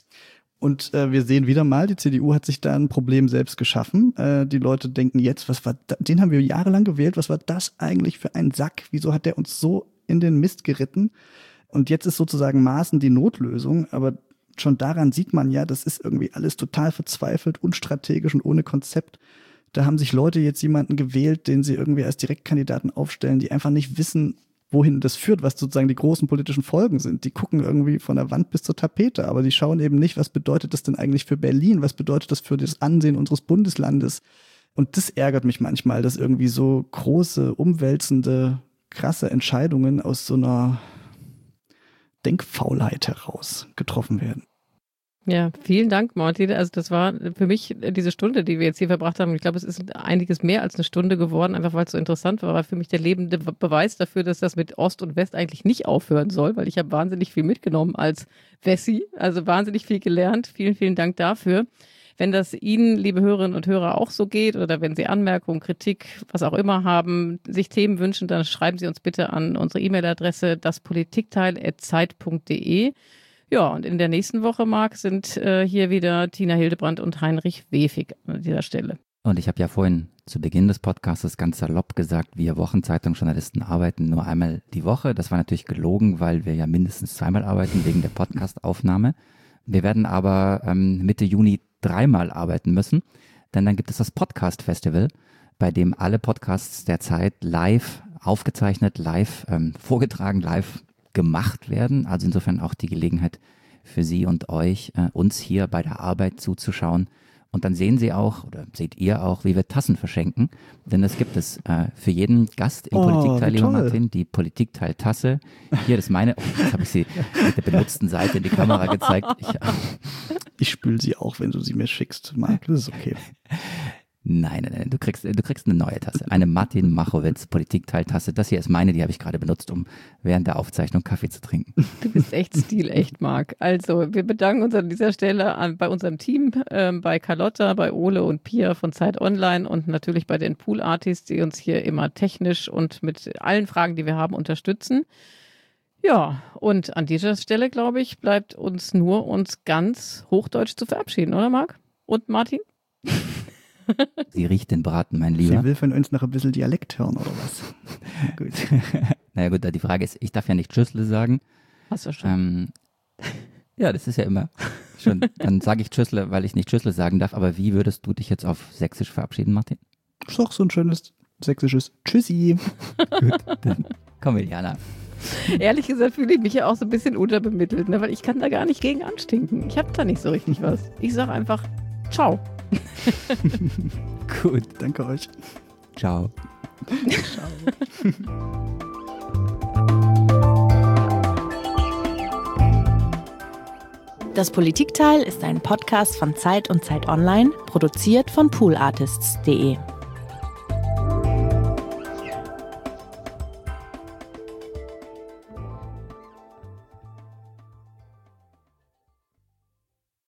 Und äh, wir sehen wieder mal, die C D U hat sich da ein Problem selbst geschaffen. Äh, die Leute denken jetzt, was war da? Den haben wir jahrelang gewählt, was war das eigentlich für ein Sack? Wieso hat der uns so in den Mist geritten? Und jetzt ist sozusagen Maaßen die Notlösung, aber schon daran sieht man ja, das ist irgendwie alles total verzweifelt, unstrategisch und ohne Konzept. Da haben sich Leute jetzt jemanden gewählt, den sie irgendwie als Direktkandidaten aufstellen, die einfach nicht wissen, wohin das führt, was sozusagen die großen politischen Folgen sind. Die gucken irgendwie von der Wand bis zur Tapete, aber die schauen eben nicht, was bedeutet das denn eigentlich für Berlin, was bedeutet das für das Ansehen unseres Bundeslandes. Und das ärgert mich manchmal, dass irgendwie so große, umwälzende, krasse Entscheidungen aus so einer Denkfaulheit heraus getroffen werden. Ja, vielen Dank, Martin. Also das war für mich diese Stunde, die wir jetzt hier verbracht haben. Ich glaube, es ist einiges mehr als eine Stunde geworden, einfach weil es so interessant war. War für mich der lebende Beweis dafür, dass das mit Ost und West eigentlich nicht aufhören soll, weil ich habe wahnsinnig viel mitgenommen als Wessi, also wahnsinnig viel gelernt. Vielen, vielen Dank dafür. Wenn das Ihnen, liebe Hörerinnen und Hörer, auch so geht oder wenn Sie Anmerkungen, Kritik, was auch immer haben, sich Themen wünschen, dann schreiben Sie uns bitte an unsere E-Mail-Adresse daspolitikteil at zeit punkt de. Ja, und in der nächsten Woche, Marc, sind äh, hier wieder Tina Hildebrandt und Heinrich Wefig an dieser Stelle. Und ich habe ja vorhin zu Beginn des Podcasts ganz salopp gesagt, wir Wochenzeitungsjournalisten arbeiten nur einmal die Woche. Das war natürlich gelogen, weil wir ja mindestens zweimal arbeiten wegen der Podcast-Aufnahme. Wir werden aber ähm, Mitte Juni dreimal arbeiten müssen, denn dann gibt es das Podcast-Festival, bei dem alle Podcasts der Zeit live aufgezeichnet, live ähm, vorgetragen, live gemacht werden. Also insofern auch die Gelegenheit für Sie und euch, äh, uns hier bei der Arbeit zuzuschauen. Und dann sehen Sie auch, oder seht ihr auch, wie wir Tassen verschenken. Denn das gibt es äh, für jeden Gast im Oh, Politikteil, wie lieber toll. Martin, die Politikteil-Tasse. Hier, das ist meine. Oh, jetzt habe ich sie mit der benutzten Seite in die Kamera gezeigt. Ich, äh, Ich spül sie auch, wenn du sie mir schickst, Marc. Das ist okay. Nein, nein, nein, du kriegst, du kriegst eine neue Tasse. Eine Martin Machowitz Politikteiltasse. Das hier ist meine, die habe ich gerade benutzt, um während der Aufzeichnung Kaffee zu trinken. Du bist echt stilecht, Marc. Also, wir bedanken uns an dieser Stelle an, bei unserem Team, ähm, bei Carlotta, bei Ole und Pia von Zeit Online und natürlich bei den Pool Artists, die uns hier immer technisch und mit allen Fragen, die wir haben, unterstützen. Ja, und an dieser Stelle, glaube ich, bleibt uns nur, uns ganz hochdeutsch zu verabschieden, oder Marc? Und Martin? Sie riecht den Braten, mein Lieber. Sie will von uns noch ein bisschen Dialekt hören, oder was? Gut. Naja gut, die Frage ist, ich darf ja nicht Tschüssle sagen. Hast du schon. Ähm, ja, das ist ja immer schon. Dann sage ich Tschüssle, weil ich nicht Tschüssle sagen darf. Aber wie würdest du dich jetzt auf Sächsisch verabschieden, Martin? Ist doch so ein schönes sächsisches Tschüssi. Gut, dann komm, Iliana. Ehrlich gesagt fühle ich mich ja auch so ein bisschen unterbemittelt, ne? Weil ich kann da gar nicht gegen anstinken. Ich habe da nicht so richtig was. Ich sage einfach Ciao. Gut, danke euch. Ciao. Ciao. Das Politikteil ist ein Podcast von Zeit und Zeit Online, produziert von pool artists punkt de.